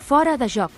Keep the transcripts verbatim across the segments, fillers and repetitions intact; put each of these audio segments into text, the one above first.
Fora de joc.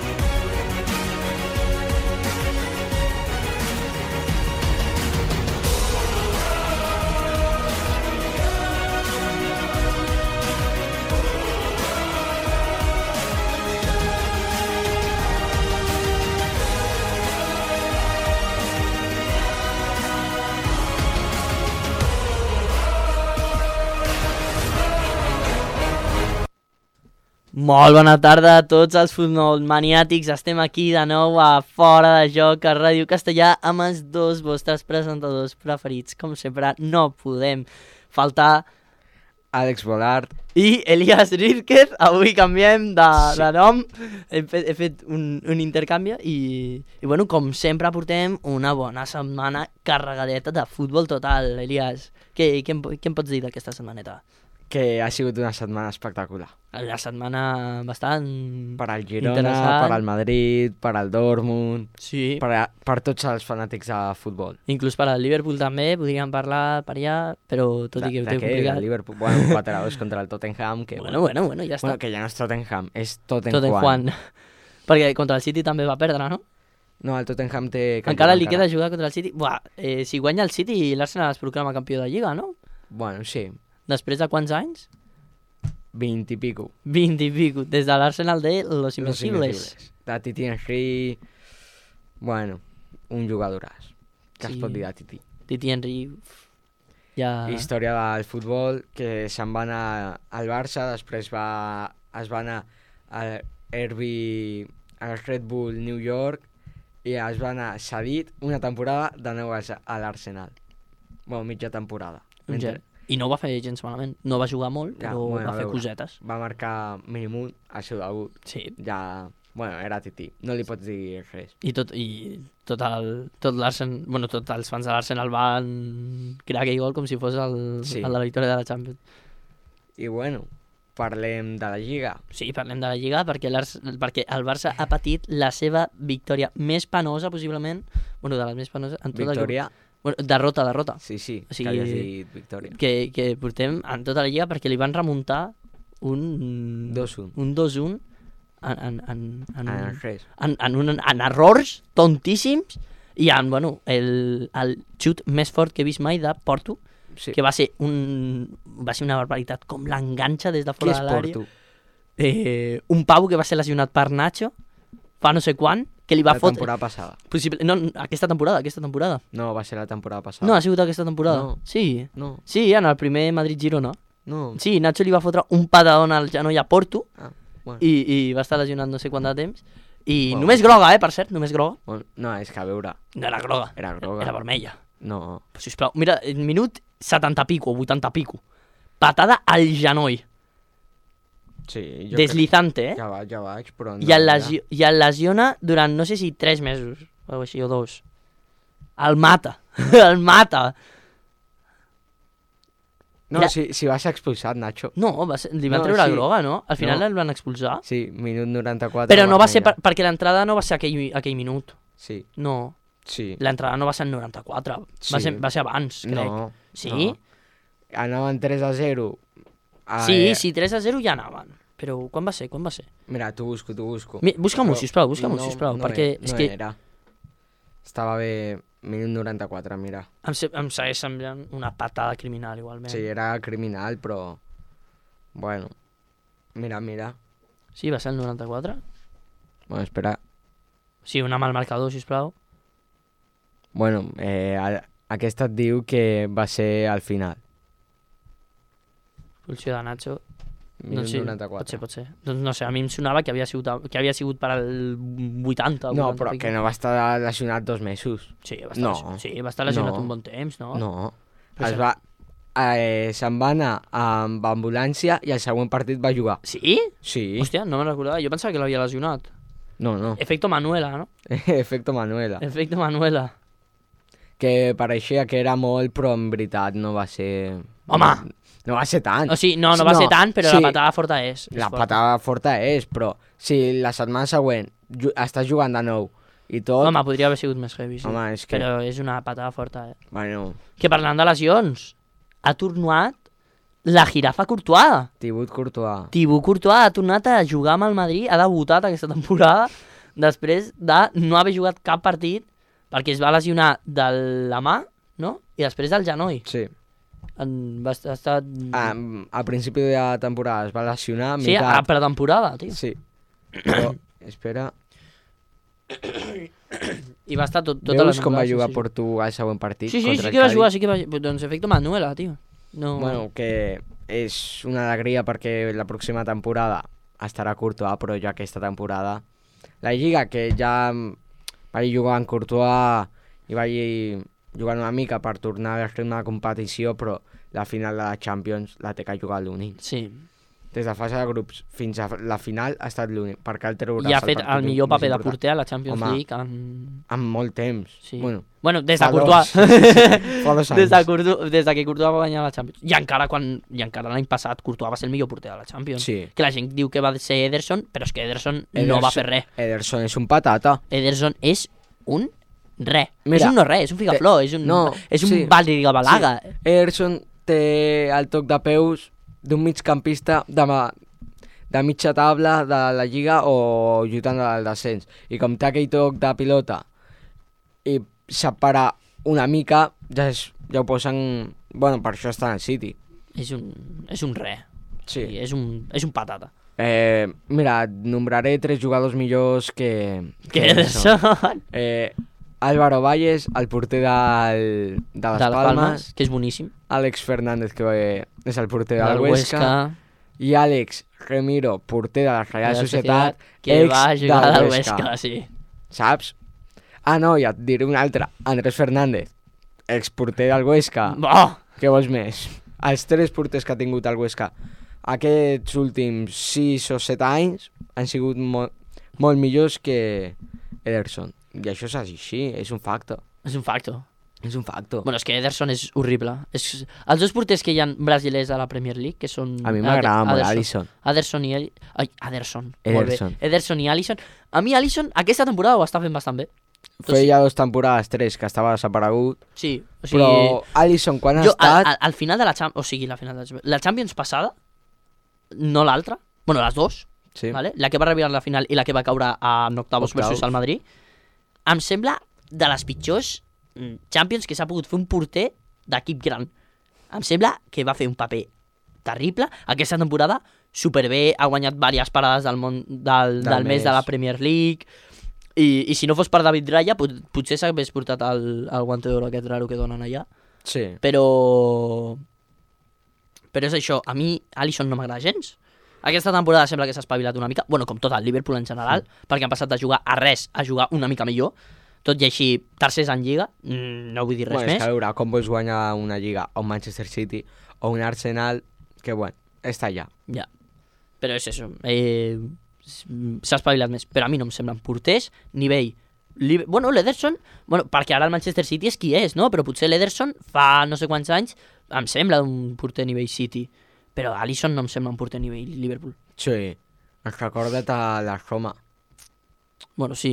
Molt bona tarda a tots els futbol maniàtics. Estem aquí de nou a Fora de Joc a Ràdio Castellà amb els dos vostres presentadors preferits. Com sempre, no podem faltar Àlex Volart i Elias Rirker. Avui canviem de, sí. de nom. He fet, he fet un, un intercanvi i, i bueno, com sempre portem una bona setmana carregadeta de futbol total. Elias, què, què, em, què em pots dir d'aquesta setmaneta? Que ha sigut una setmana espectacular. La setmana bastant per al Girona, per al Madrid, per al Dortmund, sí. per, a, per tots els fanàtics de futbol. Inclús per al Liverpool també, podríem parlar per allà, però tot i que ho té complicat. El Liverpool, bueno, quatre a dos contra el Tottenham. Que, bueno, bueno, bueno, ja està. Bueno, que ja no és Tottenham, és Tottenham. Tottenham. Perquè contra el City també va perdre, no? No, el Tottenham té... Encara li queda jugar contra el City. Buah, eh, si guanya el City, l'Arsenal es proclama campió de Lliga, no? Bueno, sí. Després de quants anys? Vint i pico. Vint i pico, des de l'Arsenal de Los Invencibles. De Titi Henry, bueno, un jugadoràs. Què sí. Es pot dir de Titi? Titi Henry, ja... Història del futbol, que se'n va anar al Barça, després va, es va anar al R B, al Red Bull New York, i es va anar cedit una temporada de nou a l'Arsenal. Bueno, mitja temporada. Un gel. I no ho va fer gens malament. No va jugar molt, però ja, bueno, va fer veure, cosetes. Va marcar mínim un al seu debut. Sí. Ja, bueno, era Titi. No li pots dir res. I tot, i tot, el, tot l'Arsenal, bueno, tots els fans de l'Arsenal van crear aquell gol com si fos el, sí. el de la victòria de la Champions. I bueno, parlem de la Lliga. Sí, parlem de la Lliga perquè, perquè el Barça ha patit la seva victòria més penosa, possiblement, bueno, de les més penoses... En tota victòria... La... Bueno, derrota, derrota. Sí, sí, o sigui, que havies dit victòria. Que, que portem en tota la Lliga perquè li van remuntar un... dos un. Un dos un en, en, en, en, en, res. en, en, un, en errors tontíssims i en, bueno, el, el xut més fort que he vist mai de Porto, sí. que va ser, un, va ser una barbaritat, com l'enganxa des de fora de l'àrea. Qui és Porto? Eh, un pavo que va ser lesionat per Nacho fa no sé quan, que li va la fotre... temporada passada. Possible... No, aquesta temporada, aquesta temporada. No, va ser la temporada passada. No, ha sigut aquesta temporada. No. Sí. No. Sí, en el primer Madrid-Girona. No. Sí, Nacho li va fotre un patadón al genoll a Porto ah, bueno. i, i va estar lesionat no sé quant de temps. I bueno. Només groga, eh, per cert, només groga. Bueno, no, és que a veure... No era groga. Era groga. Era vermella. No. Però, sisplau, mira, el minut setanta pico, vuitanta pico. Patada al genoll. Sí, jo deslizante, crec... eh? Ja vaig, ja vaig, però no... I el, lesio... I el lesiona durant, no sé si tres mesos, o així, o dos. El mata. El mata. No, Era... si, si va ser expulsat, Nacho. No, va ser... li van no, treure sí. groga, no? Al final no. el van expulsar. Sí, minut noranta-quatre. Però no va ser per... perquè l'entrada no va ser aquell, aquell minut. Sí. No. Sí. L'entrada no va ser en noranta-quatre. Sí. Va, ser, va ser abans, crec. No. Sí? No. Anaven tres a zero. Ah, sí, eh... sí, tres a zero ja anaven. Però quan va ser? Quan va ser? Mira, t'ho busco, t'ho busco. Busca-m'ho, sisplau, busca-m'ho, no, sisplau, no perquè era, és no que... era. Estava bé, minut noranta-quatre, mira. Em, se, em segueix semblant una patada criminal, igualment. Sí, era criminal, però... Bueno, mira, mira. Sí, va ser el noranta-quatre? Bueno, espera. Sí, una mal marcador, sisplau. Bueno, eh, aquesta et diu que va ser al final. Expulsió de Nacho... Doncs sí, pot ser, pot ser. Doncs no sé, a mi em sonava que havia sigut, que havia sigut per al vuitanta. No, però que no va estar lesionat dos mesos. Sí, va estar, no. lesionat, sí, va estar lesionat no. un bon temps, no? No, es va, eh, se'n va anar amb ambulància i el següent partit va jugar. Sí? Sí. Hòstia, no me'n recordava, jo pensava que l'havia lesionat. No, no. Efecto Manuela, no? Efecto Manuela. Efecto Manuela. Que pareixia que era molt, però en veritat no va ser... Home! No va ser tant. O sigui, no, no va no, ser tant, però sí, la patada forta és. és la forta. patada forta és, però si la setmana següent ju estàs jugant de nou i tot... Home, podria haver sigut més heavy, sí. Home, és que... Però és una patada forta, eh? Bueno... Que parlant de lesions, ha tornat la jirafa Courtois. Thibaut Courtois. Thibaut Courtois ha tornat a jugar amb el Madrid, ha debutat aquesta temporada després de no haver jugat cap partit perquè es va lesionar de la mà, no? I després del genoll. Sí. En, va estar... estar... Ah, a principi de la temporada es va lesionar. Sí, mitat... a pretemporada, tio. Sí. Però, espera... I va estar tot, tota la Veus com va temporada, jugar sí, sí. Portugal al següent partit? Sí, sí, contra sí el que va Cádiz? jugar, sí que va jugar. Doncs efecte Manuela, tio. No... Bueno, que és una alegria perquè la pròxima temporada estarà Courtois, però ja aquesta temporada... La Lliga, que ja vaig jugar en Courtois i vaig jugar una mica per tornar al ritme de competició, però la final de la Champions la té que jugar l'únic. Sí. Des de fase de grups fins a la final ha estat l'únic, perquè el treuràs I ha el fet partit el millor més paper de important. porter a la Champions Home, League en... En molt temps. Sí. Bueno, Bueno, des de fa Courtois. dos. Sí, sí, sí. Fa dos anys. Des de, Courtois, des de que Courtois va guanyar la Champions. I encara quan i encara l'any passat Courtois va ser el millor porter de la Champions. Sí. Que la gent diu que va ser Ederson, però és que Ederson, no Ederson- va fer res. Ederson és un patata. Ederson és un res. Mira, és un no res, és un figaflor, és un, no, és un sí. Balaga. Sí. Ederson té el toc de peus d'un migcampista de, ma, de mitja taula de la Lliga o lluitant al descens. I com té aquell toc de pilota i separa una mica, ja, és, ja ho posen... Bueno, per això està en el City. És un, és un res. Sí. I és un, és un patata. Eh, mira, et nombraré tres jugadors millors que... Que Ederson. Eh, Álvaro Valles, el porter del, de les de les Palmes, Palmes, que és boníssim. Àlex Fernández, que eh, és el porter del, Del Huesca, Huesca, i Àlex Remiro, porter de la Real de la Societat, que ex va jugar del al Huesca. Huesca, sí. Saps? Ah, no, ja et diré un altre. Andrés Fernández, exporter del Huesca. Oh! Què vols més? Els tres porters que ha tingut el Huesca aquests últims sis o set anys han sigut molt, molt millors que Ederson. I això és així, és un facto. És un facto. És un facto. Bueno, és que Ederson és horrible. És... Els dos porters que hi ha brasilers a la Premier League, que són... A mi m'agrada molt Ederson. Alisson. Ederson i... Eli- Ai, Ederson. Ederson. Molt bé. Ederson i Alisson. A mi Alisson aquesta temporada ho està fent bastant bé. Feia dos temporades, tres, que estava desaparegut. Sí, o sigui... Però Alisson, quan ha Jo, al, estat... al, al final de la Champions... O sigui, la final de la Champions... La Champions passada, no l'altra, bueno, les dues, Sí. vale? La que va arribar a la final i la que va caure a octavos Octavos. versus el Madrid, em sembla de les pitjors mm, Champions que s'ha pogut fer un porter d'equip gran. Em sembla que va fer un paper terrible. Aquesta temporada, superbé, ha guanyat diverses parades del, món, del, del, Del mes mes. de la Premier League, i, i si no fos per David Raya, pot, potser s'hagués portat el, el guante d'oro aquest raro que donen allà. Sí. Però... Però és això, a mi Alisson no m'agrada gens. Aquesta temporada sembla que s'ha espavilat una mica, bueno, com tot el Liverpool en general, mm. perquè han passat de jugar a res a jugar una mica millor, tot i així tercers en Lliga, mm, no vull dir res Bueno, és més. que a veure, com vols guanyar una Lliga o un Manchester City o un Arsenal, que bueno, està allà. Ja, però és això, eh, s'ha espavilat més, però a mi no em semblen porters, nivell... Li... Bueno, l'Ederson, bueno, perquè ara el Manchester City és qui és, no? Però potser l'Ederson fa no sé quants anys em sembla un porter nivell City, però Alisson no em sembla un porter nivell Liverpool. Sí. Es recorda't a la Roma. Bueno, sí,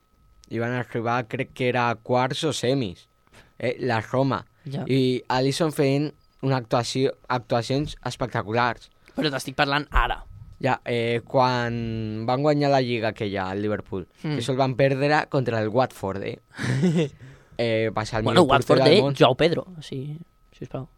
I van arribar, crec que era quarts o semis. Eh, la Roma. ja. I Alisson fent una actuació, actuacions espectaculars. Però t'estic parlant ara. Ja, eh, quan van guanyar la Lliga aquella, al Liverpool, Mm. que això el van perdre contra el Watford, eh? eh va ser el Bueno, millor porter Watford del de món. Joao Pedro, sí, sisplau.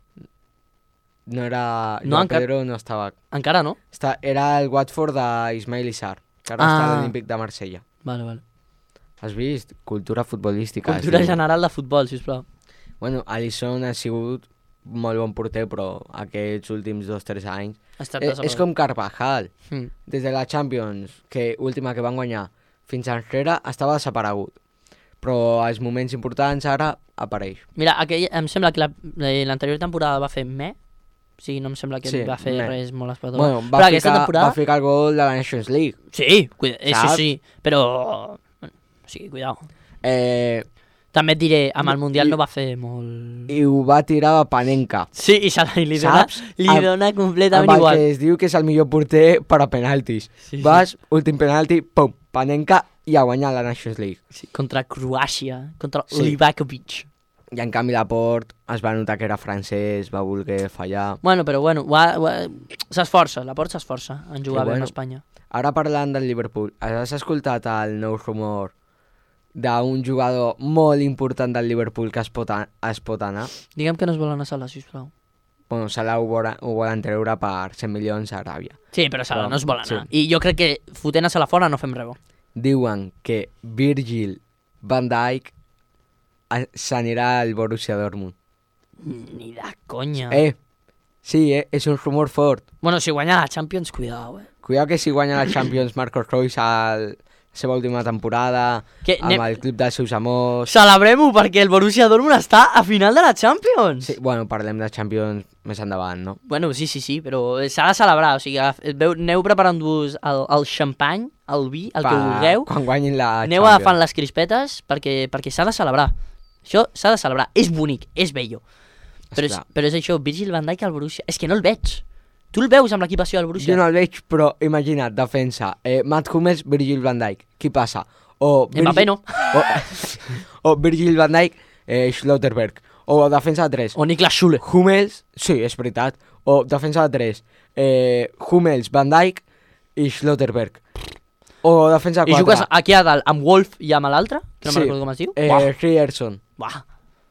No era... No, No, encara- Pedro no estava... Encara no? Està, era el Watford d'Ismail Issar, que ara Ah. està a l'Olímpic de Marsella. Vale, vale. Has vist? Cultura futbolística. es Cultura diu. general de futbol, sisplau. Bueno, Alisson ha sigut molt bon porter, però aquests últims dos o tres anys... Ha estat Eh, és desaparegut. com Carvajal. Mm. Des de la Champions, que última que van guanyar, fins enrere, estava desaparegut. Però als moments importants ara apareix. Mira, aquell, em sembla que la- eh, l'anterior temporada va fer me, o sigui, no em sembla que Sí, va fer me. res molt espectacular. Bueno, va Però aquesta ficar, temporada... va ficar el gol de la Nations League. Sí, cuida, això Saps? sí, però... Bueno, sí, cuidao. Eh, També et diré, amb el Mundial I- no va fer molt... I ho va tirar a Panenka. Sí, i, se, i li dona, Saps? li Amb- dona Amb completament el igual. que es diu que és el millor porter per a penaltis. Sí, Vas, últim penalti, pum, Panenka i a guanyar la Nations League. sí, contra Croàcia, contra Sí. Livakovic. I en canvi Laporte es va notar que era francès, va voler fallar. Bueno, però bueno, ho ha- ho ha- s'esforça, la Porta s'esforça en jugar Que bé bueno. amb Espanya. Ara parlant del Liverpool, has escoltat el nou rumor d'un jugador molt important del Liverpool que es pot, a, es pot anar? Digue'm que no es vol anar a Salah, sisplau. Bueno, Salah ho, vola, ho volen treure per cent milions a Aràbia. Sí, però Salah Però, no es vol anar. sí. I jo crec que fotent a Salah fora no fem res bo. Diuen que Virgil van Dijk a- s'anirà al Borussia Dortmund. Ni de conya. Eh, sí, eh, és un rumor fort. Bueno, si guanya la Champions, cuidao, eh. Cuidado que si guanya la Champions Marcos Reus a la seva última temporada, Que amb anem- el club dels seus amors... Celebrem-ho perquè el Borussia Dortmund està a final de la Champions. Sí, bueno, parlem de Champions més endavant, no? Bueno, sí, sí, sí, però s'ha de celebrar, o sigui, agaf- veu, aneu preparant-vos el, el xampany, el vi, el que Pa- vulgueu, Quan guanyin la aneu Champions. agafant les crispetes perquè, perquè s'ha de celebrar. Això s'ha de celebrar, és bonic, és bello. Però és, Esclar. però és això, Virgil van Dijk al Borussia, és que no el veig. Tu el veus amb l'equipació del Borussia? Jo no el veig, però imagina't, defensa, eh, Matt Hummels, Virgil van Dijk. Qui passa? O Mbappé no. O, o Virgil van Dijk, eh, Schlotterberg. O defensa de tres. O Niklas Schule. Hummels, sí, és veritat. O defensa de tres. Eh, Hummels, Van Dijk i Schlotterberg. O defensa de I quatre. jugues aquí a dalt amb Wolf i amb l'altre, que no Sí. me'n recordo com es diu. Eh, Buah, Ryerson. buah.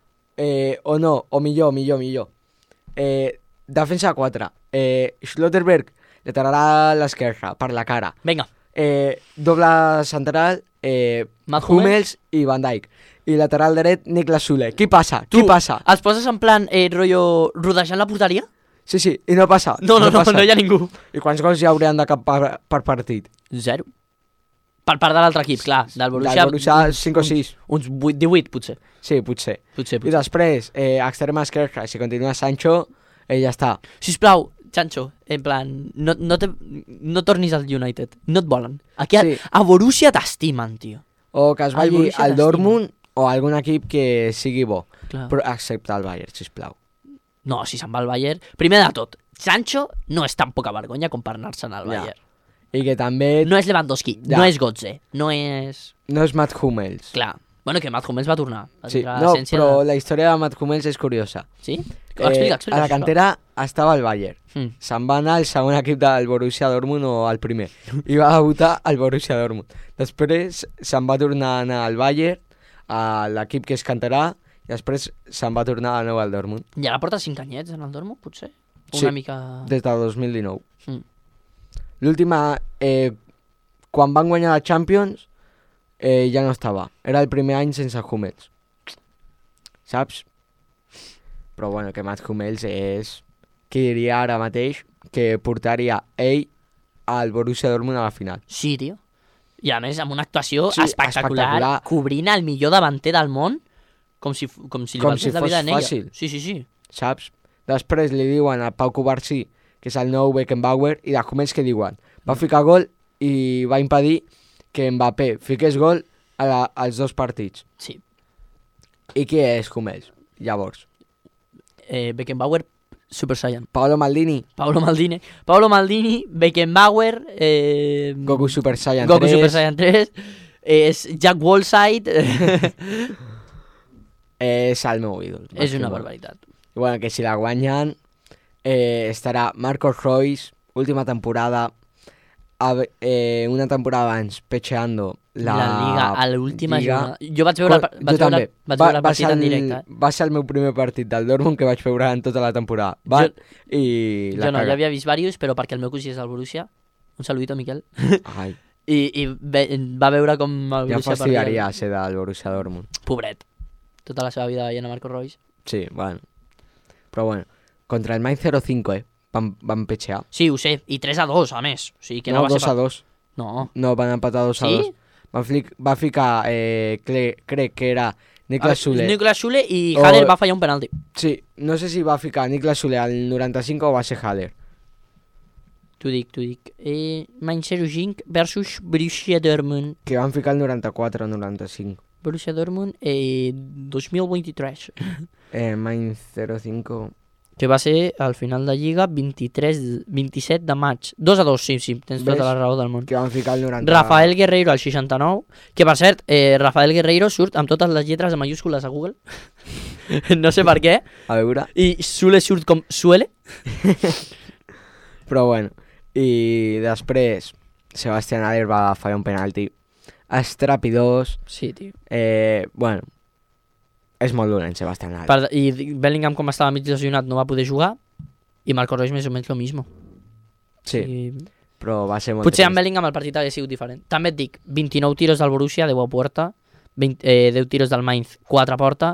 Eh, o no, o millor, millor, millor. Eh, defensa de quatre. Eh, Schlotterberg, lateral a l'esquerra, per la cara. Vinga, Eh, doble central, eh, Matt Hummels i Van Dijk. I lateral dret, Niklas Sule. Qui passa? tu Qui passa? els poses en plan eh, rotllo rodejant la porteria? Sí, sí, i no passa. No, no, no, passa. no hi ha ningú. I quants gols hi haurien de cap per, per partit? Zero. Per part de l'altre equip, clar. Del Borussia, Del Borussia cinc o sis. Uns vuit, divuit, potser. Sí, potser. Potser, I potser. després, eh, extrema esquerra, si continua Sancho, eh, ja està. Sisplau, Chancho, en plan, no, no, te, no tornis al United. No et volen. Aquí a, Sí. a Borussia t'estimen, tio. O que es El vagi Borussia al t'estima. Dortmund o a algun equip que sigui bo. Clar. Però excepte el Bayern, sisplau. No, si se'n va al Bayern... Primer de tot, Sancho no és tan poca vergonya com per anar-se'n al Ja. Bayern. I que també No és Lewandowski, Ja. no és Götze, no és... no és Matt Hummels. Clar. Bueno, que Matt Hummels va tornar. Va Sí, tindre no, l'essència però de... la història de Matt Hummels és curiosa. Sí? Eh, Explica, explica. a la sisplau. cantera estava al Bayern. Mm. Se'n va anar al segon equip del Borussia Dortmund o al primer. I va debutar al Borussia Dortmund. Després se'n va tornar a anar al Bayern, a l'equip que és canterà, i després se'n va tornar de nou al Dortmund. I ara porta cinc anyets en el Dortmund, potser? Sí. Una mica... Des del dos mil dinou. Mm. L'última, eh, quan van guanyar la Champions, eh, ja no estava. Era el primer any sense Hummels. Saps? Però bueno, que Matt Hummels és... Qui diria ara mateix que portaria ell al Borussia Dortmund a la final. Sí, tio. I a més, amb una actuació Sí, espectacular, espectacular. cobrint el millor davanter del món, com si, f- com si li Com valgués si la vida fos en ella. fàcil. Sí, sí, sí. Saps? Després li diuen a Pau Cubarsí, que és el nou Beckenbauer, i de Hummels que diuen? Va ficar gol i va impedir que Mbappé fiqués gol a la, als dos partits. Sí. I qui és Hummels? Llavors, Eh, Beckenbauer, Super Saiyan. Paolo Maldini, Paolo Maldini. Paolo Maldini, Beckenbauer, eh, Goku Super Saiyan Goku tres, Super Saiyan tres, és Jack Wallside. és el meu ídol. És una bàsicament. barbaritat. I bueno, que si la guanyen, eh, estarà Marcos Reus, última temporada, a, ve- eh, una temporada abans, pecheando la, La Liga, a l'última Lliga. jornada. Jo vaig veure, el par- Jo vaig veure, també. vaig Va- veure el va partit ser en el- directe. eh? Va ser el meu primer partit del Dortmund que vaig veure en tota la temporada. Va, Jo- i la Jo no, caga. ja havia vist diversos, però perquè el meu cosí és del Borussia. Un saludito, Miquel. Ai, I, i ve, va veure com el ja em Borussia fastidiaria ser del Borussia Dortmund. Pobret. Tota la seva vida veient a Marco Reus. Sí, bueno. Però bueno, contra el Mainz cero cinco, eh? Van, van pechear. Sí, ho sé. I tres a dos, a més. O sigui que no, No, va dos ser... a dos. No. No, van empatar dos a Sí? dos. Va, flic, va ficar, eh, cre, crec que era Niklas Sule. Niklas Sule i O- Haller va fallar un penalti. Sí, no sé si va ficar Niklas Sule al noranta-cinc o va ser Haller. T'ho dic, t'ho dic. Eh, Mainz zero cinc versus Borussia Dortmund. Que van ficar el noranta-quatre o noranta-cinc. Borussia Dortmund eh, dos mil vint-i-tres. Eh, Mainz cero cinco... Que va ser al final de Lliga vint-i-tres, vint-i-set de maig. dos a dos, sí, sí, tens Ves? tota la raó del món. Que van ficar el noranta... Rafael Guerreiro al seixanta-nou, que per cert, eh, Rafael Guerreiro surt amb totes les lletres de mayúscules a Google. No sé per què. A veure. I Sule surt com Suele. Però bueno. I després Sebastián Aller va fallar un penalti estrapidós. Sí, tio. Eh, bueno, és molt dolent Sebastián Aller. Per, I Bellingham, com estava mig lesionat, no va poder jugar. I Marco Reus més o menys lo mismo. Sí, I... però va ser molt Potser amb trist. Bellingham el partit hagués sigut diferent. També et dic, vint-i-nou tiros del Borussia, deu a porta, vint, eh, deu tiros del Mainz, quatre a porta.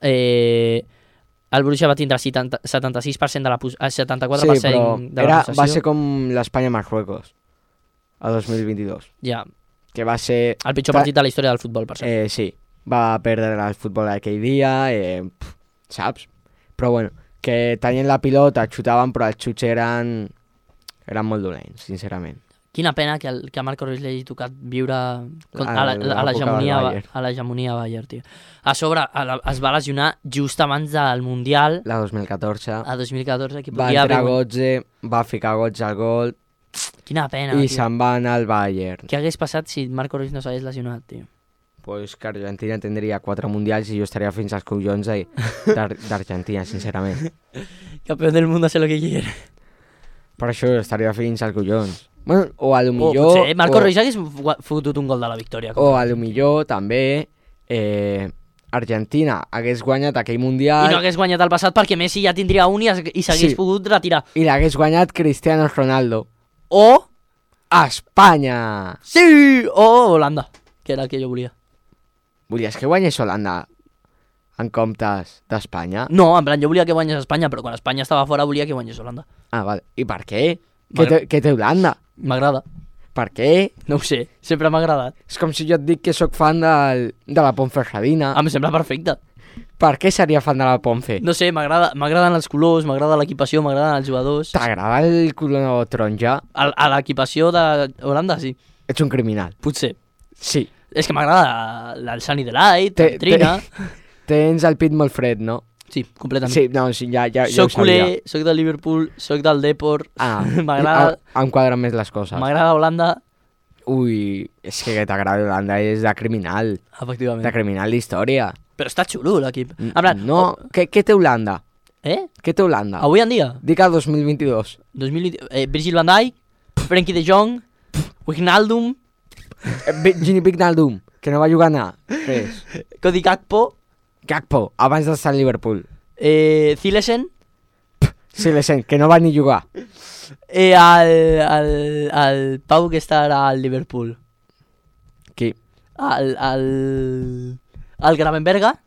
Eh, el Borussia va tindre setanta, setanta-sis per cent de la pos- eh, setanta-quatre per cent Sí, però de la era, possessió. va ser com l'Espanya-Marruecos a dos mil vint-i-dos, Ja, que va ser... el pitjor Ta- partit de la història del futbol, per cert. Eh, sí, va perdre el futbol aquell dia, eh, pff, saps? Però bueno, que tenien la pilota, xutaven, però els xuts eren, eren molt dolents, sincerament. Quina pena que, el, que a Marco Reus li hagi tocat viure con, A a la- l'època a l'hegemonia del a Bayern. a l'hegemonia Bayern, tio. A sobre, a la, es va lesionar just abans del Mundial, La dos mil catorze a dos mil catorze, que va podia entrar haver... Götze, va ficar Götze al gol Quina pena, i tio. se'n va anar al Bayern. Què hagués passat si Marco Reus no s'hagués lesionat, tio? Pues que Argentina tindria quatre mundials i jo estaria fins als collons de- d'Ar- d'Argentina, sincerament. Campeón del mundo hace lo que quiere. Per això estaria fins als collons. Bueno, o a lo O millor... potser Marco o, Reus hagués fu- fotut un gol de la victòria. o a lo millor també eh, Argentina hagués guanyat aquell I mundial no hagués guanyat el passat perquè Messi ja tindria un i, es- i s'hagués Sí. pogut retirar. i l'hagués guanyat Cristiano Ronaldo. O... Espanya! Sí! O Holanda, que era el que jo volia. Volies que guanyés Holanda en comptes d'Espanya? No, en plan, jo volia que guanyés Espanya, però quan Espanya estava fora volia que guanyés Holanda. Ah, vale. I per què? Què Vale. té, què té Holanda? M'agrada. Per què? No ho sé, sempre m'ha agradat. És com si jo et dic que sóc fan del, de la Ponferradina. Em sembla perfecte. Per què seria fan de la Ponfe? No sé, m'agrada, m'agraden els colors, m'agrada l'equipació, m'agraden els jugadors. T'agrada el color taronja? A, a l'equipació de Holanda, sí. Ets un criminal. Potser. Sí. És que m'agrada el Sunny Delight, Té- el Trina... Tens el pit molt fred, no? Sí, completament. Sí, no, sí, ja, ja, ja soc ho sabia. culer, soc del Liverpool, soc del Depor, Ah, m'agrada ah, em quadren més les coses. m'agrada Holanda, Ui, és que t'agrada Holanda és de criminal. efectivament. De criminal d'història. Però està xulo l'equip. N- En plan, No, o- què, què té Holanda? eh? Què té Holanda? Avui en dia, Dic el dos mil vint-i-dos. dos mil vint, eh, Virgil van Dijk, Frenkie de Jong, Wijnaldum, Eh, Vi- Gini Wijnaldum, que no va jugar a anar. Res. Cody Gakpo, Gakpo, abans d'estar al Liverpool. eh, Zilesen, Sí, le sent, que no va ni jugar. eh, el, el, el Pau que està ara al Liverpool, Qui? el, el, el Gravenberga,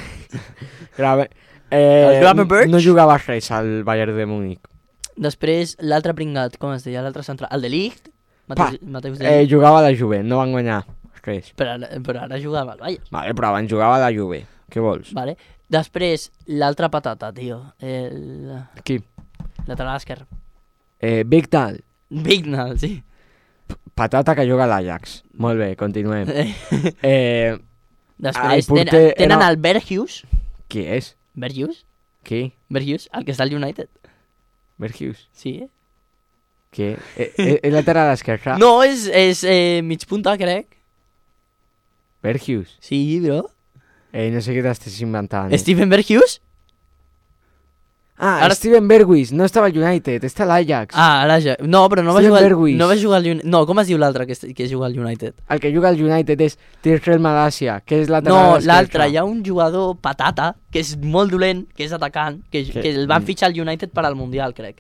Grave. Eh, El Gravenberch? no jugava res al Bayern de Múnich. després l'altre pringat, com es deia, l'altre central, el de Ligt, Pa, Mateus, Mateus de eh, Ligt, jugava a la Juve, no van guanyar res. però, ara- però ara jugava al Bayern. Vale, però abans jugava a la Juve. Què vols? Vale. Després, l'altra patata, tio. El Qui? lateral esquerre. Eh, Vigdal. Vignal, sí. Patata que juga a l'Ajax. Molt bé, continuem. Eh, Després, el porter tenen, tenen era- el Berghuis. qui és? Berghuis? Qui? Berghuis, el que està al United. Berghuis. Sí, eh? Qui? Eh, eh, el lateral esquerre? No, és, és eh, mig punta, crec. Berghuis. Sí, bro. Eh, no sé què t'estàs inventant. Steven Berghuis? Ah, Ara- Steven Berghuis, no estava al United, està a l'Ajax. Ah, ara ja... No, però no va Steven jugar... al- Berghuis. No va jugar al United. No, com es diu l'altre que, est- que juga al United? El que juga al United és Tyrell Malacia, que és No, lateral esquerre. l'altre. Hi ha un jugador patata, que és molt dolent, que és atacant, que, Que- que el van fitxar al United per al Mundial, crec.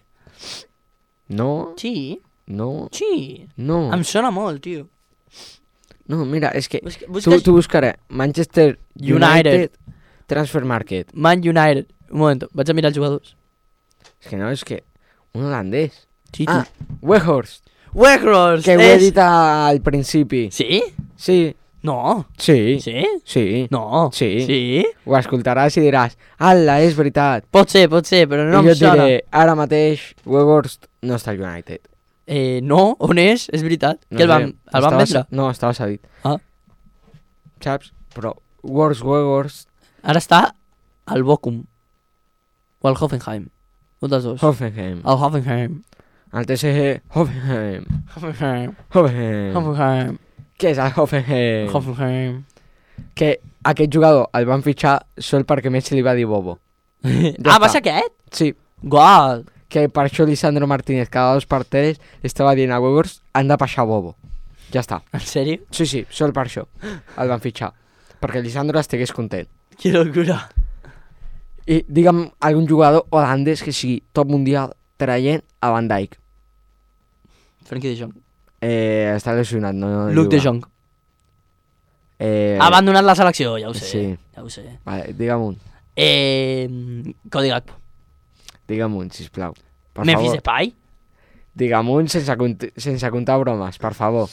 No, Sí, no, sí. no. Em sona molt, tio. No, mira, és que Busca, tu, busca tu buscaré Manchester United, United. Transfer Market. Man United. Un moment, vaig a mirar els jugadors. És que no, és que un holandès. Sí, Ah, Weghorst, Weghorst, que ho he és... dit al principi. Sí? Sí, No. sí, Sí? sí. No. Sí. Sí? Ho escoltaràs i diràs, ala, és veritat. Pot ser, pot ser, però no I em jo et sona. diré, ara mateix, Weghorst no està al United. Eh, no, on és? És veritat. No que el sé, van, el van estava vendre? ce- No, estava cedit. Ah. Saps? Però Wors Weghorst, Ara està al Bochum. O al Hoffenheim. Un dels dos. Hoffenheim. Al Hoffenheim. El T S G, Hoffenheim. Hoffenheim. Hoffenheim. Hoffenheim. Què és el Hoffenheim? Hoffenheim. Que Aquest jugador el van fitxar sol perquè Messi li va dir bobo. Ja ah, va ser aquest? Sí. God. Que per això Lisandro Martínez cada dos per tres estava dient a Weghorst han de passar bobo. Ja està. En sèrio? Sí, sí, sol per això el van fitxar. Perquè Lisandro estigués content. Que locura. I digue'm algun jugador holandès que sigui top mundial traient a Van Dijk. Frenkie de Jong. Eh, està lesionat, no? no Luc de juga. Jong. Eh, Ha abandonat la selecció, ja ho sé. sí. Ja ho sé. Vale, digue'm un. Eh, Cody Gakpo. Digue'm un, sisplau. Per Memphis favor. Depay. Digue'm un sense, cont sense comptar bromes, per favor.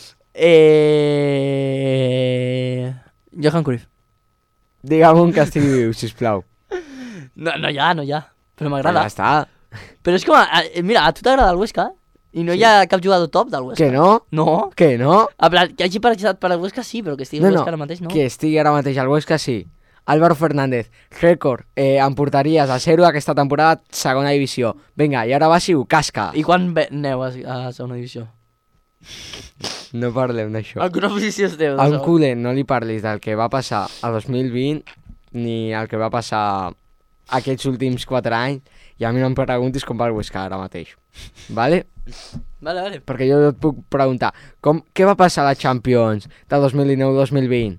Eh... Johan Cruyff. Digue'm un que estigui viu, sisplau. No, no hi ha, no hi ha. Però Ja m'agrada. està. Però és com... a- eh, Mira, a tu t'agrada el Huesca? I no Sí. hi ha cap jugador top del Huesca? Que no? No? Que no? En plan, que hagi passat per al Huesca sí, però que estigui No, al no, Huesca ara mateix no. que estigui ara mateix al Huesca, sí. Álvaro Fernández, rècord eh, en porteries a zero aquesta temporada, segona divisió. Vinga, i ara va si ho casca. I quan ve... aneu a, a segona divisió? No parlem d'això. En quina posició esteu? A un culer no li parlis del que va passar a dos mil vint ni el que va passar aquests últims quatre anys i a mi no em preguntis com va el Huesca ara mateix. Vale? Vale, vale. Perquè jo et puc preguntar com, què va passar a la Champions de dos mil dinou dos mil vint?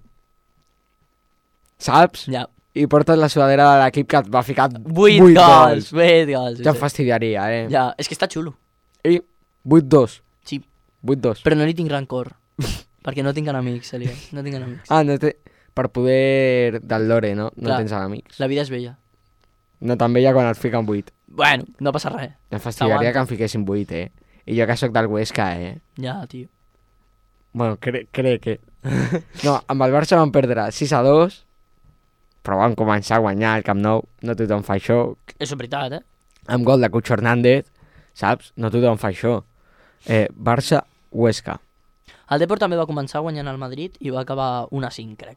Saps? Ja. I portes la sudadera de l'equip que et va ficar Vuit vuit gols, vuit gols. Ja em fastidiaria, eh? Ja, és que està xulo. I vuit dos. Sí, vuit dos. però no li tinc rancor. Perquè no tinc enemics, Celia. No tinc enemics. Ah, no té... Per poder del lore, no? No Clar. tens amics. La vida és bella. No tan bella quan et fiquen vuit. Bueno, no passa res. Em fastidiaria S'aguanta. que em fiquessin vuit, eh? I jo que sóc del Huesca, eh? Ja, tio. Bueno, cre crec que... No, amb el Barça van perdre sis a dos, però van començar a guanyar el Camp Nou. No tothom fa això. És veritat, eh? Amb gol de Cucho Hernández, saps? No tothom fa això. Eh, Barça, Huesca. El Depor també va començar guanyant el Madrid i va acabar un a cinc, crec.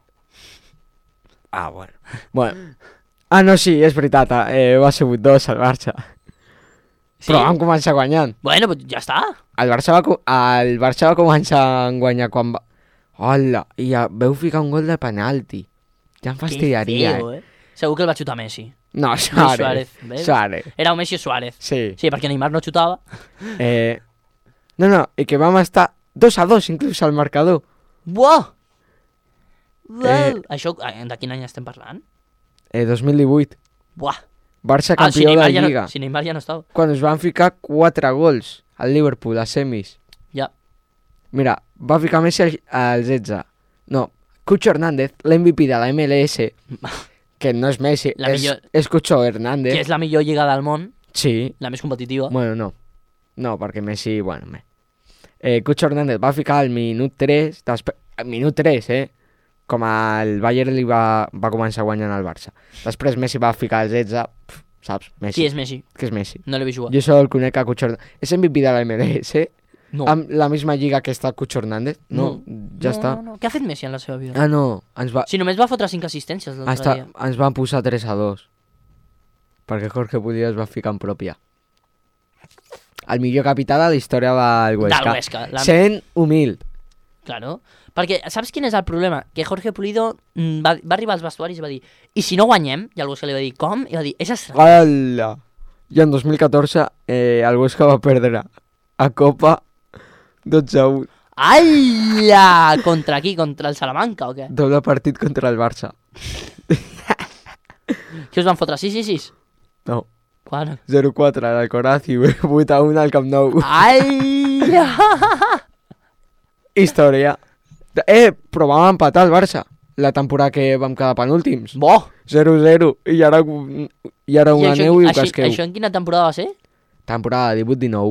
Ah, bueno. Bueno. Ah, no, sí, és veritat. Eh, va ser vuit dos al Barça. Sí? Però vam començar guanyant. Bueno, pues ja està. El Barça va, co- el Barça va començar a guanyar quan va... Hola, i ja veu ficar un gol de penalti. Ja em fastidiaria, Que feo, eh? eh? Segur que el va xutar Messi. No, Luis Suárez. Suárez, ves? Suárez. Era o Messi o Suárez. Sí. Sí, perquè Neymar no xutava. Eh... No, no, i que vam estar dos a dos inclús al marcador. Buah! Buah! Eh. Això, eh, de quin any estem parlant? Eh, dos mil divuit. Buah! Barça Ah, si campió Neymar, de ja Lliga. no, si Neymar ja no estava. Quan es van ficar quatre gols al Liverpool, a semis. Ja. Mira, va ficar Messi al, al setze. No, Cucho Hernández, l'M V P de la M L S, que no és Messi, La és, millor- és Cucho Hernández. Que és la millor lliga del món, Sí, la més competitiva. bueno, no. No, perquè Messi, bueno, me. Eh, Cucho Hernández va ficar al minut tres, després, al minut tres, eh? Com el Bayern li va, va començar guanyant al Barça. Després Messi va ficar al setze, pf, saps? Messi. Qui és Messi? Que és Messi. No l'he vist jugar. Jo solo el conec a Cucho Hernández. És M V P de la M L S, No. amb la misma lliga que està Cucho Hernández. No, ja no, està. No, no. Què ha fet Messi en la seva vida? Ah, no, ens va, Si només va fotre cinc assistències l'altre Hasta, dia. ens van posar tres a dos. Perquè Jorge Pulido es va ficar en pròpia. El millor capità de la història del Huesca. Del Huesca. La... Sent humil. Claro. Perquè saps quin és el problema? Que Jorge Pulido mm, va, va arribar als vestuaris i va dir i si no guanyem? I el Huesca li va dir com? I va dir és estrany. Hola. I en dos mil catorze eh, el Huesca va perdre a Copa dotze a un. Alla! Contra qui? Contra el Salamanca o què? Doble partit contra el Barça. Què us van fotre? sis sis sis? No. Quan? zero quatre al Alcoraz i vuit a un al Camp Nou. Alla! Història. Eh, però vam empatar el Barça la temporada que vam quedar penúltims. Bo! zero zero. I ara, i ara I una això, neu i ho això, casqueu. això en quina temporada va ser? Temporada divuit dinou.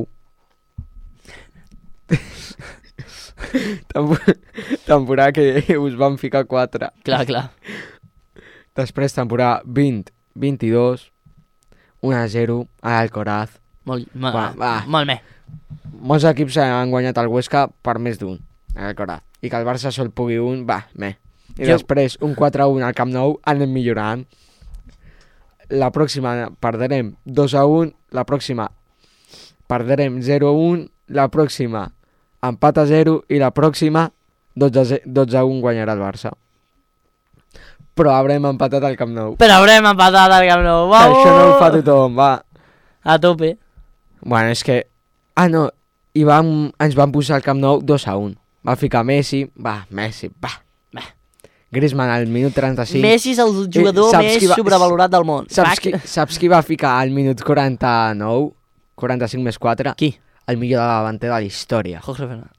Temp temporada que us van ficar quatre. Clar, clar. Després temporada vint vint-i-dos, un a zero a Alcoraz. Molt, ma, Va, va. molt bé. Molts equips han guanyat el Huesca per més d'un a Alcoraz. I que el Barça sol pugui un, va, me. I Jo- després un quatre a un al Camp Nou, anem millorant. La pròxima perdrem dos a un, la pròxima perdrem zero a un, la pròxima empat a zero i la pròxima dotze a un guanyarà el Barça. però haurem empatat al Camp Nou. Però haurem empatat al Camp Nou. Que això no ho fa tothom, va. A tope. Bueno, és que... Ah, no, i vam, ens van posar al Camp Nou dos a un. Va ficar Messi, va, Messi, va. Va. Griezmann al minut trenta-cinc. Messi és el jugador saps més qui va- sobrevalorat del món. Saps Fact. qui, saps qui va ficar al minut quaranta-nou? quaranta-cinc més quatre? Qui? El millor de davanter de la història. Jorge Fernández.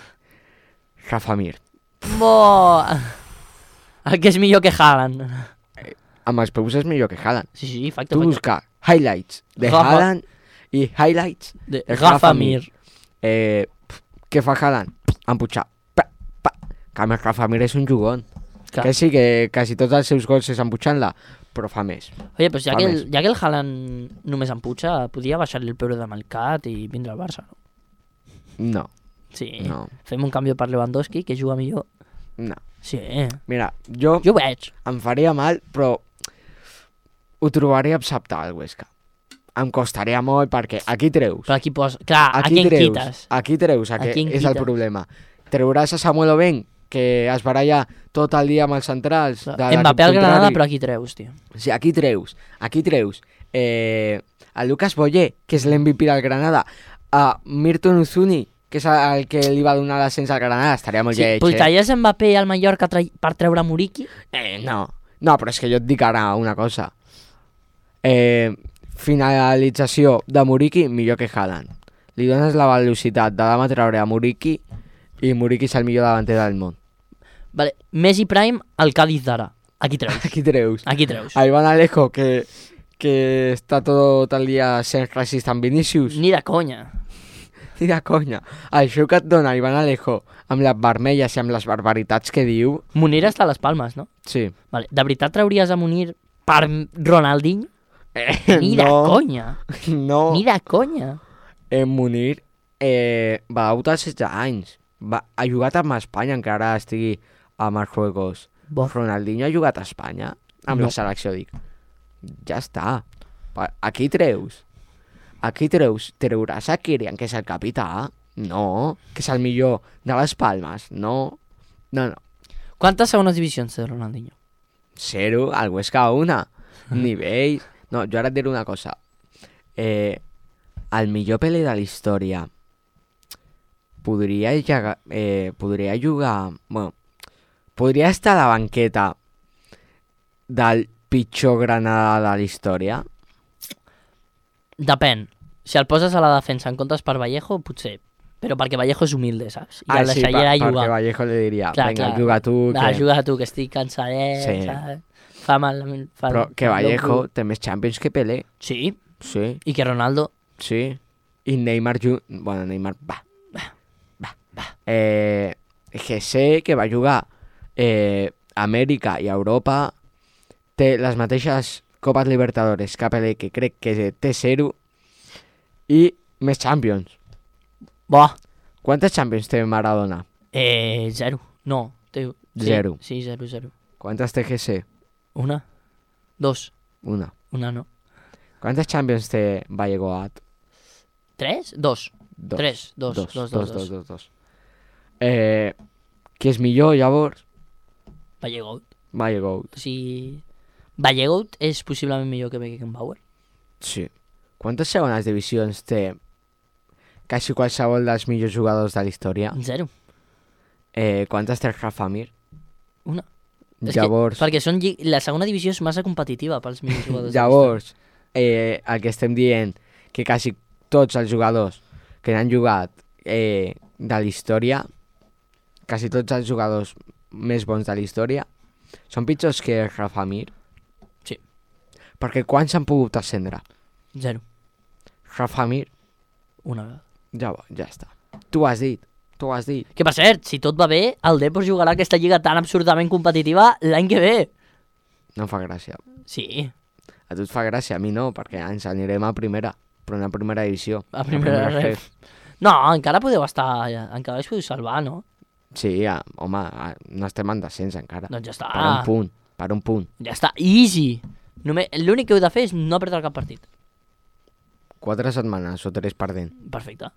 Rafa Mir. Bo... El que és millor que Haaland. Amb els peus és millor que Haaland. Sí, sí, facte, Tu facte. busca highlights de Rafa- Haaland i highlights De de Rafa Rafa Mir. Eh, pf, què fa Haaland? Empujar. Pa, pa. Que a més Rafa Mir és un jugon. Clar. Que sí, que quasi tots els seus gols és empujant-la, però fa més. Oye, pues ja Fa que, el, més. ja que el Haaland només empuja, podia baixar-li el peure de mercat i vindre al Barça, no? No, Sí. no, Fem un canvi per Lewandowski, que juga millor. no. Sí, Mira, jo jo ho veig. em faria mal, però ho trobaria acceptable, el Huesca. Em costaria molt perquè aquí treus. Però aquí posa... Clar, Aquí aquí en treus, quites. aquí treus, A aquest qui en és el quites? problema. Treuràs a Samuel Oben, que es baralla tot el dia amb els centrals. de l'equip Mbappé al Granada, contrari. però aquí treus, tio. Sí, aquí treus, aquí treus. Eh, el Lucas Boyer, que és l'M V P del Granada, a Mirton Uzuni, que és el que li va donar l'ascens al Granada, estaria molt Sí, lleig, eh? portaries Mbappé al Mallorca trai- per treure Muriqui? Eh, no, no, però és que jo et dic ara una cosa. Eh, finalització de Muriqui, millor que Haaland. Li dones la velocitat de Dama Traoré a Muriqui i Muriqui és el millor davanter del món. Vale, Messi Prime al Cádiz d'ara. Aquí treus. Aquí treus. Aquí treus. A Iván Alejo, que, que està tot el dia sent racista amb Vinícius. Ni de conya. Ni de conya. El show que et dona Iván Alejo amb les vermelles i amb les barbaritats que diu... Munir està a les Palmes, no? Sí. Vale, de veritat trauries a Munir per Ronaldinho? Eh, Ni de no, conya. no. Ni de conya. En Munir eh, va debutar als setze anys. Va, ha jugat amb Espanya, encara estigui a Marruecos. Bo. Ronaldinho ha jugat a Espanya? Amb No. la selecció, dic. Ja està. Pa- Aquí treus. Aquí treus. Treuràs a Kirian, que és el capità? No. Que és el millor de les Palmes? No. No, no. Quantes segones divisions té Ronaldinho? Zero, el Huesca una. Nivell... No, jo ara et diré una cosa. Eh, el millor Pelé de la història podria, llega, eh, podria jugar... Bueno, podria estar a la banqueta del pitjor Granada de la història? Depèn. Si el poses a la defensa en comptes per Vallejo, potser. Però perquè Vallejo és humilde, saps? I el sí, deixaria per- jugar. perquè Vallejo li diria, Clar, vinga, clar. juga tu. Ah, Que... juga tu, que estic cansadet, Sí. saps? Fa mal... Fa Però que fa Vallejo loco. té més Champions que Pelé. Sí, Sí, i que Ronaldo... sí. I Neymar... Ju... Bueno, Neymar... Va. Va. Va. Eh, que sé que va jugar eh, a Amèrica i a Europa. Té les mateixes Copes Libertadores que Pelé, que crec que té zero. I més Champions. Bo, Quantes Champions té Maradona? eh, zero. No, té... Sí, Zero. Sí, zero, zero. Quantes té G C? Una? Dos? Una. Una no. Quantes Champions té Vallegoat? Tres? Dos. Dos. Tres. Dos. Dos, Dos, dos, dos, dos, dos, dos. Eh, qui és millor, llavors? Vallegout. Vallegoat. O sigui... Vallegout és possiblement millor que Beckenbauer. Sí. Quantes segones divisions té quasi qualsevol dels millors jugadors de la història? Zero. Eh, quantes té Rafa Mir? Una. És Llavors, Que, perquè són lli... la segona divisió és massa competitiva pels millors jugadors. de la llavors eh, el que estem dient que quasi tots els jugadors que han jugat eh, de la història, quasi tots els jugadors més bons de la història, són pitjors que Rafa Mir. Sí. Perquè quants han pogut ascendre? història. Zero. Rafa Mir, Una vegada. ja, va, ja està. Tu ho has dit, tu ho has dit. Que per cert, si tot va bé, el Depor jugarà aquesta lliga tan absurdament competitiva l'any que ve. No em fa gràcia. Sí, A tu et fa gràcia, a mi no, perquè ens anirem a primera, però una primera divisió. a primera ref. No, encara podeu estar... Encara us podeu salvar, no? Sí, ja, home, ah, no estem en descens encara. Doncs ja està. Per un punt, per un punt. Ja està, easy. Només, l'únic que heu de fer és no perdre cap partit. Quatre setmanes o tres perdent. Perfecte.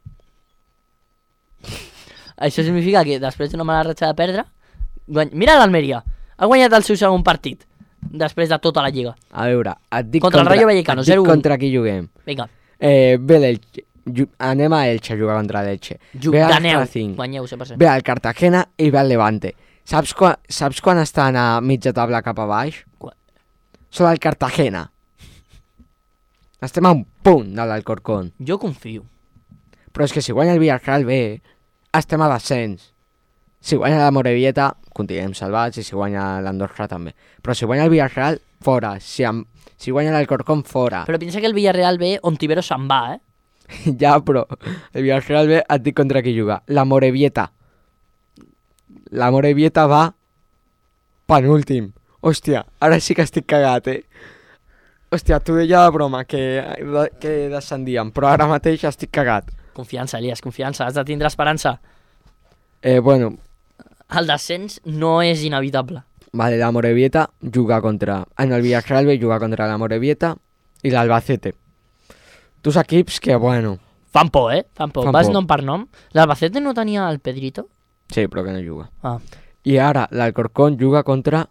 Això significa que després d'una mala ratxa de perdre... Guany... Mira l'Almeria, ha guanyat el seu segon partit. després de tota la lliga. A veure, et dic Contra el Rayo Vallecano, et dic zero u. contra qui juguem. Vinga, Eh, ve l'Elche. Ju- Anem a Elche a jugar contra l'Elche. ju- Ve al ganeu, Racing. guanyeu cent per cent. Ve al Cartagena i ve al Levante. Saps, qua, saps quan estan a mitja taula cap a baix? Qua- Són al Cartagena. Estem a un punt de l'Alcorcón. Jo confio. Però és que si guanya el Villarreal bé, estem a descens. Si guanya la Morevieta, continuem salvats, i si guanya l'Andorra també. Però si guanya el Villarreal, fora. Si, am, si guanya l'Alcorcón, fora. Però pensa que el Villarreal ve on Tibero se'n va, eh? Ja, però el Villarreal bé, et dic contra qui juga. La Morevieta. La Morevieta va penúltim. Hòstia, ara sí que estic cagat, eh? Hòstia, t'ho deia de broma, que, que descendíem, però ara mateix estic cagat. Confiança, Elias, confiança. Has de tindre esperança. Eh, bueno, El descens no és inevitable. vale, la Morevieta juga contra... En el Villarreal ve jugar contra la Morevieta i l'Albacete. Dos equips que, bueno... Fan por, eh? Fan por. Fan Vas por. nom per nom. L'Albacete no tenia el Pedrito? Sí, però que no juga. Ah. I ara l'Alcorcón juga contra...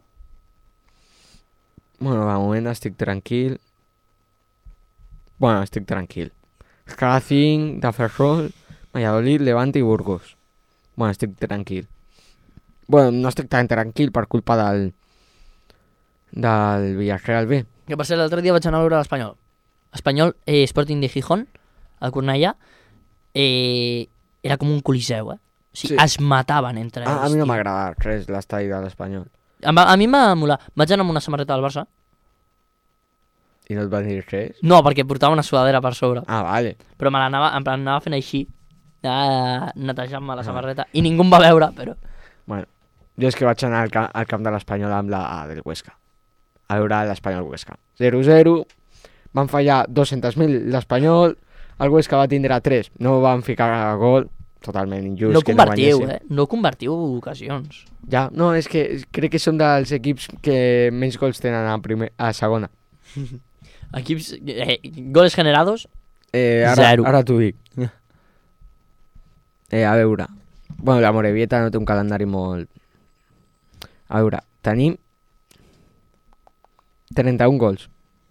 Bueno, de moment estic tranquil. Bueno, estic tranquil. Racing, de Ferrol, Valladolid, Levante i Burgos. Bueno, estic tranquil. Bueno, no estic tan tranquil per culpa del... del Villarreal B. Que per ser l'altre dia vaig anar a veure l'Espanyol. Espanyol, eh, Sporting de Gijón, al Cornellà, eh, era com un coliseu, eh? O sigui, Sí. es mataven entre ells. A, a mi no tio. m'agrada res l'estadi de l'Espanyol. Em va- A mi em va molar. Vaig anar amb una samarreta del Barça. I no et van dir res? No, perquè portava una sudadera per sobre. Ah, vale. Però me l'anava, en plan, anava fent així, anava netejant-me la samarreta, i ningú em va veure, però... Bueno, jo és que vaig anar al, ca al camp de l'Espanyol amb la A del Huesca. A veure l'Espanyol Huesca. zero zero, van fallar dos-cents mil l'Espanyol, el Huesca va tindre tres, no van ficar gol, totalment injust. No que convertiu, guanyessin. eh? No convertiu ocasions. Ja, no, és que crec que són dels equips que menys gols tenen a, primer, a segona. Equips... Eh, goles generados, Eh, ara Zero. ara t'ho dic. Eh, a veure, bueno, la Morevieta no té un calendari molt... A veure, tenim trenta-un gols.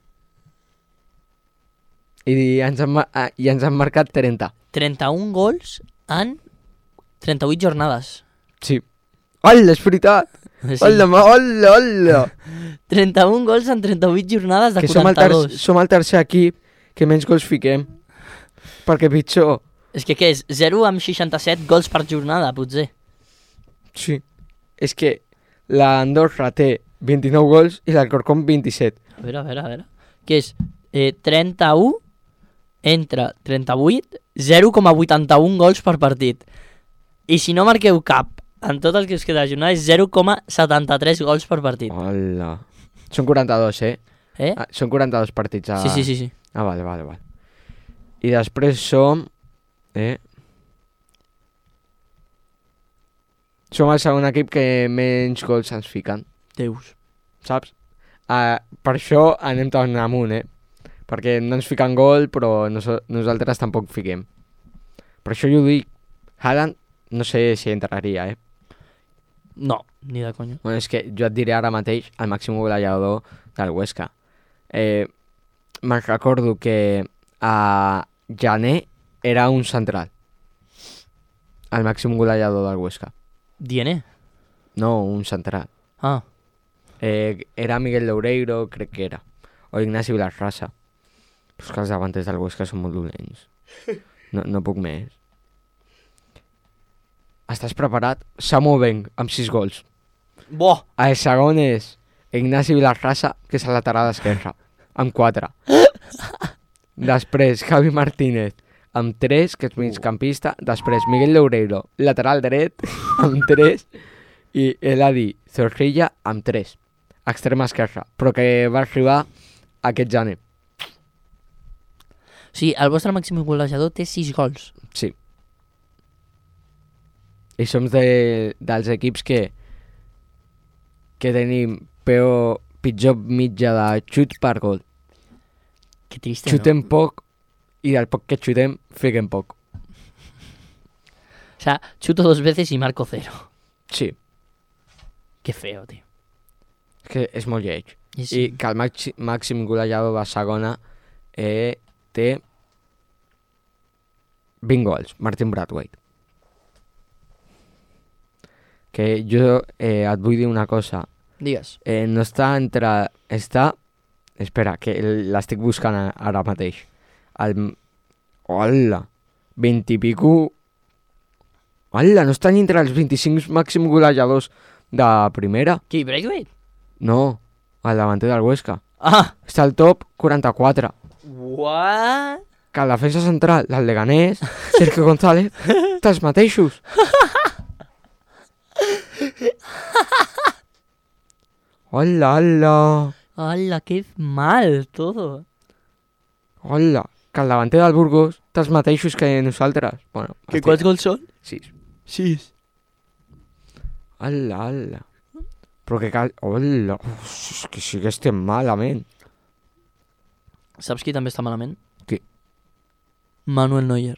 I ens han, ma- ah, i ens han marcat trenta. trenta-un gols en trenta-vuit jornades. Sí. Hola, és veritat! Sí. Hola, ma- hola, hola! trenta-un gols en trenta-vuit jornades de Que som el, ter quaranta-dos. som el tercer equip que menys gols fiquem. Perquè pitjor. És que què és? zero amb seixanta-set gols per jornada, potser. Sí. És que l'Andorra té vint-i-nou gols i l'Alcorcón vint-i-set. A veure, a veure, a veure. Què és? Eh, trenta-u entre trenta-vuit, zero coma vuitanta-un gols per partit. I si no marqueu cap en tot el que us queda de jornada és zero coma setanta-tres gols per partit. Hola. Són quaranta-dos, eh? Eh? Ah, són quaranta-dos partits. A... Sí, sí, sí, sí. Ah, vale, vale, vale. I després som... Eh? Som el segon equip que menys gols ens fiquen, Deus. saps? Uh, per això anem tan amunt, eh? Perquè no ens fiquen gol, però nos nosaltres tampoc fiquem. Per això jo dic, Haaland, no sé si entraria, eh? No, ni de conya. Bueno, és que jo et diré ara mateix el màxim golejador del Huesca. Eh, me'n recordo que a gener era un central. El màxim golejador del Huesca. Diene. No, un central. Ah, Eh, era Miguel Loureiro, crec que era. O Ignasi Vilarrasa. Però és que els davanters del Huesca són molt dolents. No, no puc més. Estàs preparat? Samu Beng, amb sis gols. bo! El segon és Ignasi Vilarrasa, que és el lateral esquerre, amb quatre. Després, Javi Martínez, amb tres, que és migcampista. Després, Miguel Loureiro, lateral dret, amb tres. I Eladi Zorrilla, amb tres. Extrema esquerra, però que va arribar aquest gener. Sí, el vostre màxim golejador té sis gols. Sí. I som de, dels equips que que tenim peor, pitjor mitja de xut per gol. Que triste, Xutem no? poc i del poc que xutem fiquem poc. O sea, chuto dos veces y marco cero. Sí, Qué feo, tío. és que és molt lleig. I, I sí. que el màxim, màxim golejador de segona eh, té vint gols, Martin Brathwaite. Que jo eh, et vull dir una cosa. Digues. Eh, no està entre... Està... Espera, que l'estic buscant ara mateix. El... Hola! vint i pico... Hola, no estan entre els vint-i-cinc màxims golejadors de primera? Qui, Braithwaite? No, el davanter del Huesca. Ah! Està al top quaranta-quatre. What? Que el defensa central, el Leganés, Sergio González, els mateixos. Hola, hola. Hola, qué mal todo. Hola, que el davanter del Burgos té els mateixos que nosaltres. Bueno, Que quants gols són? Sis. Sis. Hola, hola. Però que cal... Hola, uf, que sí que estem malament. Saps qui també està malament? Qui? Manuel Neuer.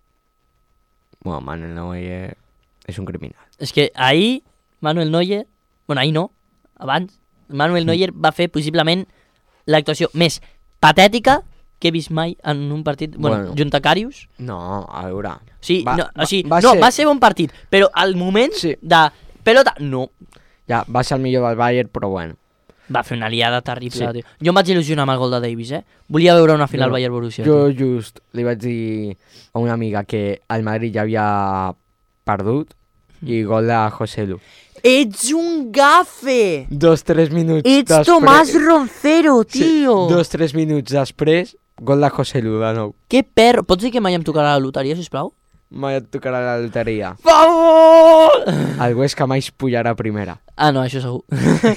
Bueno, Manuel Neuer és un criminal. És que ahir, Manuel Neuer... Bueno, ahir no, abans, Manuel Neuer va fer possiblement l'actuació més patètica que he vist mai en un partit... Bueno, Bueno. junt a Karius. No, a veure... Sí, Va- no, va- o sigui, va no, ser- va ser bon partit, però al moment Sí. de pelota, no. Ja, va ser el millor del Bayern, però bueno. Va fer una liada terrible, Sí. tio. Jo em vaig il·lusionar amb el gol de Davis, eh? Volia veure una final Jo- Bayern-Borussia. Jo tio. just li vaig dir a una amiga que el Madrid ja havia perdut i gol de José Lu. Ets un gafe! Dos, tres minuts Ets després... Tomàs Roncero, tio! Sí, dos, tres minuts després, gol de José Lu de nou. Que perro! Pots dir que mai em tocarà la loteria, sisplau? Mai et tocarà la loteria. Favor! El Huesca mai es pujarà a primera. Ah, no, això segur.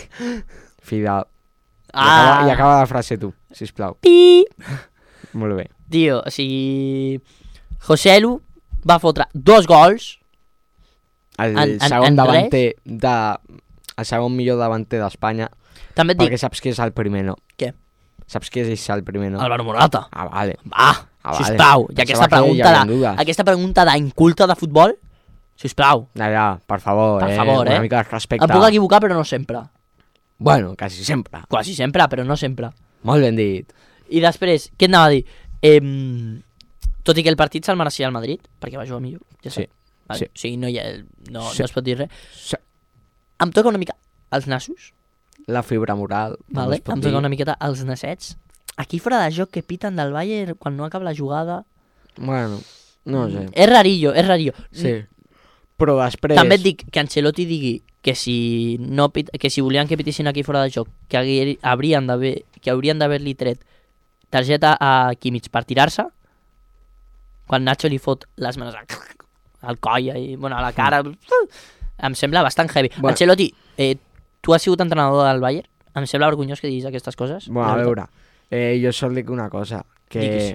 Fidel. I, Ah! acaba, I acaba la frase tu, sisplau. Pi! Molt bé. Tio, o sigui... José Lu va fotre dos gols. El En- en- segon en davanter de... El segon millor davanter d'Espanya. També et dic... Perquè saps qui és el primer, no? Què? Saps qui és el primer, no? Álvaro Morata. Ah, vale. Va, Ah, vale. sisplau. I Pensava aquesta que hi pregunta, havia de, dudes. aquesta pregunta d'inculte de futbol, sisplau. Allà, per favor, Per eh? favor, Una eh? mica de respecte. Em puc equivocar, però no sempre. Bueno, quasi sempre. Quasi sempre, però no sempre. Molt ben dit. I després, què et anava a dir? Eh, tot i que el partit se'l mereixia el Madrid, perquè va jugar millor, ja Sí, sap. Vale? sí. O sigui, no, hi ha, no, Sí. no es pot dir res. Sí. Em toca una mica els nassos, La fibra moral. com vale? es pot Em dir. toca una miqueta els nassets. Aquí fora de joc que piten del Bayern quan no acaba la jugada... Bueno, no sé. És rarillo, és rarillo. Sí. Però després... També et dic que Ancelotti digui que si, no pit, que si volien que pitissin aquí fora de joc, que haguer, haurien d'haver que haurien d'haver-li tret targeta a Kimmich per tirar-se, quan Nacho li fot les mans al coll i bueno, a la cara, em sembla bastant heavy. Bueno. Ancelotti, eh, tu has sigut entrenador del Bayern? Em sembla vergonyós que diguis aquestes coses. Bueno, la a veritat. veure, eh, jo sol dic una cosa, que Diguis.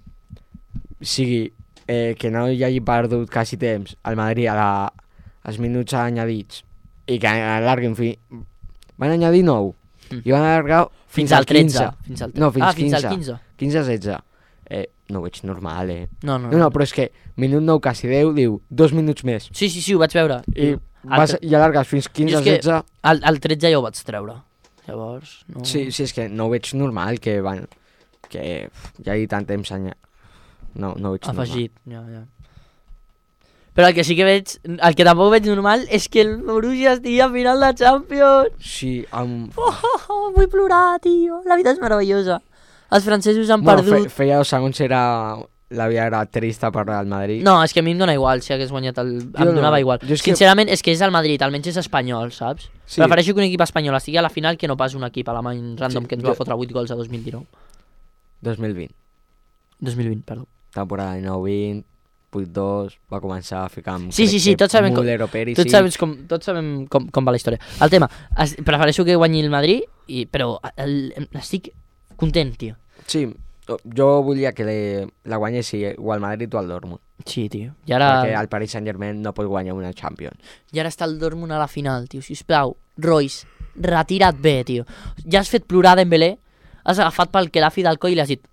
sigui, eh, que no hi hagi perdut quasi temps al Madrid a la, als minuts añadits i que alarguin fi... Van añadir nou Mm. i van allargar Fins fins, al al quinze. tretze. Fins al No, fins ah, fins quinze. al quinze. quinze a setze. Eh, no ho veig normal, eh? No, no, No, no, però és que minut nou quasi deu diu dos minuts més. Sí, sí, sí, ho vaig veure. I, El vas, tre- i allargues fins quinze Jo a és que- setze. El, el tretze ja ho vaig treure. Llavors, no... Sí, sí, és que no ho veig normal que van... Que uf, ja hi ha tant temps anya... No, no ho veig afegit, ja, ja. Però el que sí que veig, el que tampoc veig normal és que el Borussia estigui a final de Champions. normal. Sí, amb... Oh, oh, oh, vull plorar, tio. La vida és meravellosa. Els francesos han Bueno, perdut... fe, feia dos segons era... La vida era trista per al Madrid. No, és que a mi em dona igual si hagués guanyat el... Jo Em no. donava igual. Jo és que- Sincerament, és que és el Madrid, almenys és espanyol, saps? Sí. Prefereixo que un equip espanyol estigui a la final que no pas un equip alemany random Sí, que ens jo- va fotre vuit gols a dos mil dinou. dos mil vint. dos mil vint, perdó. Temporada dinou vint, vuit dos, va començar a ficar amb... Sí, sí, sí, tots sabem com- Müller o Perisic. Tots sabem com, tots sabem com, com va la història. El tema, es, prefereixo que guanyi el Madrid, i, però el, estic content, tio. Sí, jo volia que le, la guanyessi o el Madrid o el Dortmund. Sí, tio. I ara, Perquè el Paris Saint-Germain no pot guanyar una Champions. I ara està el Dortmund a la final, tio. Sisplau, Royce, retira't bé, tio. Ja has fet plorar Dembélé, has agafat pel que l'ha fi del coll i li has dit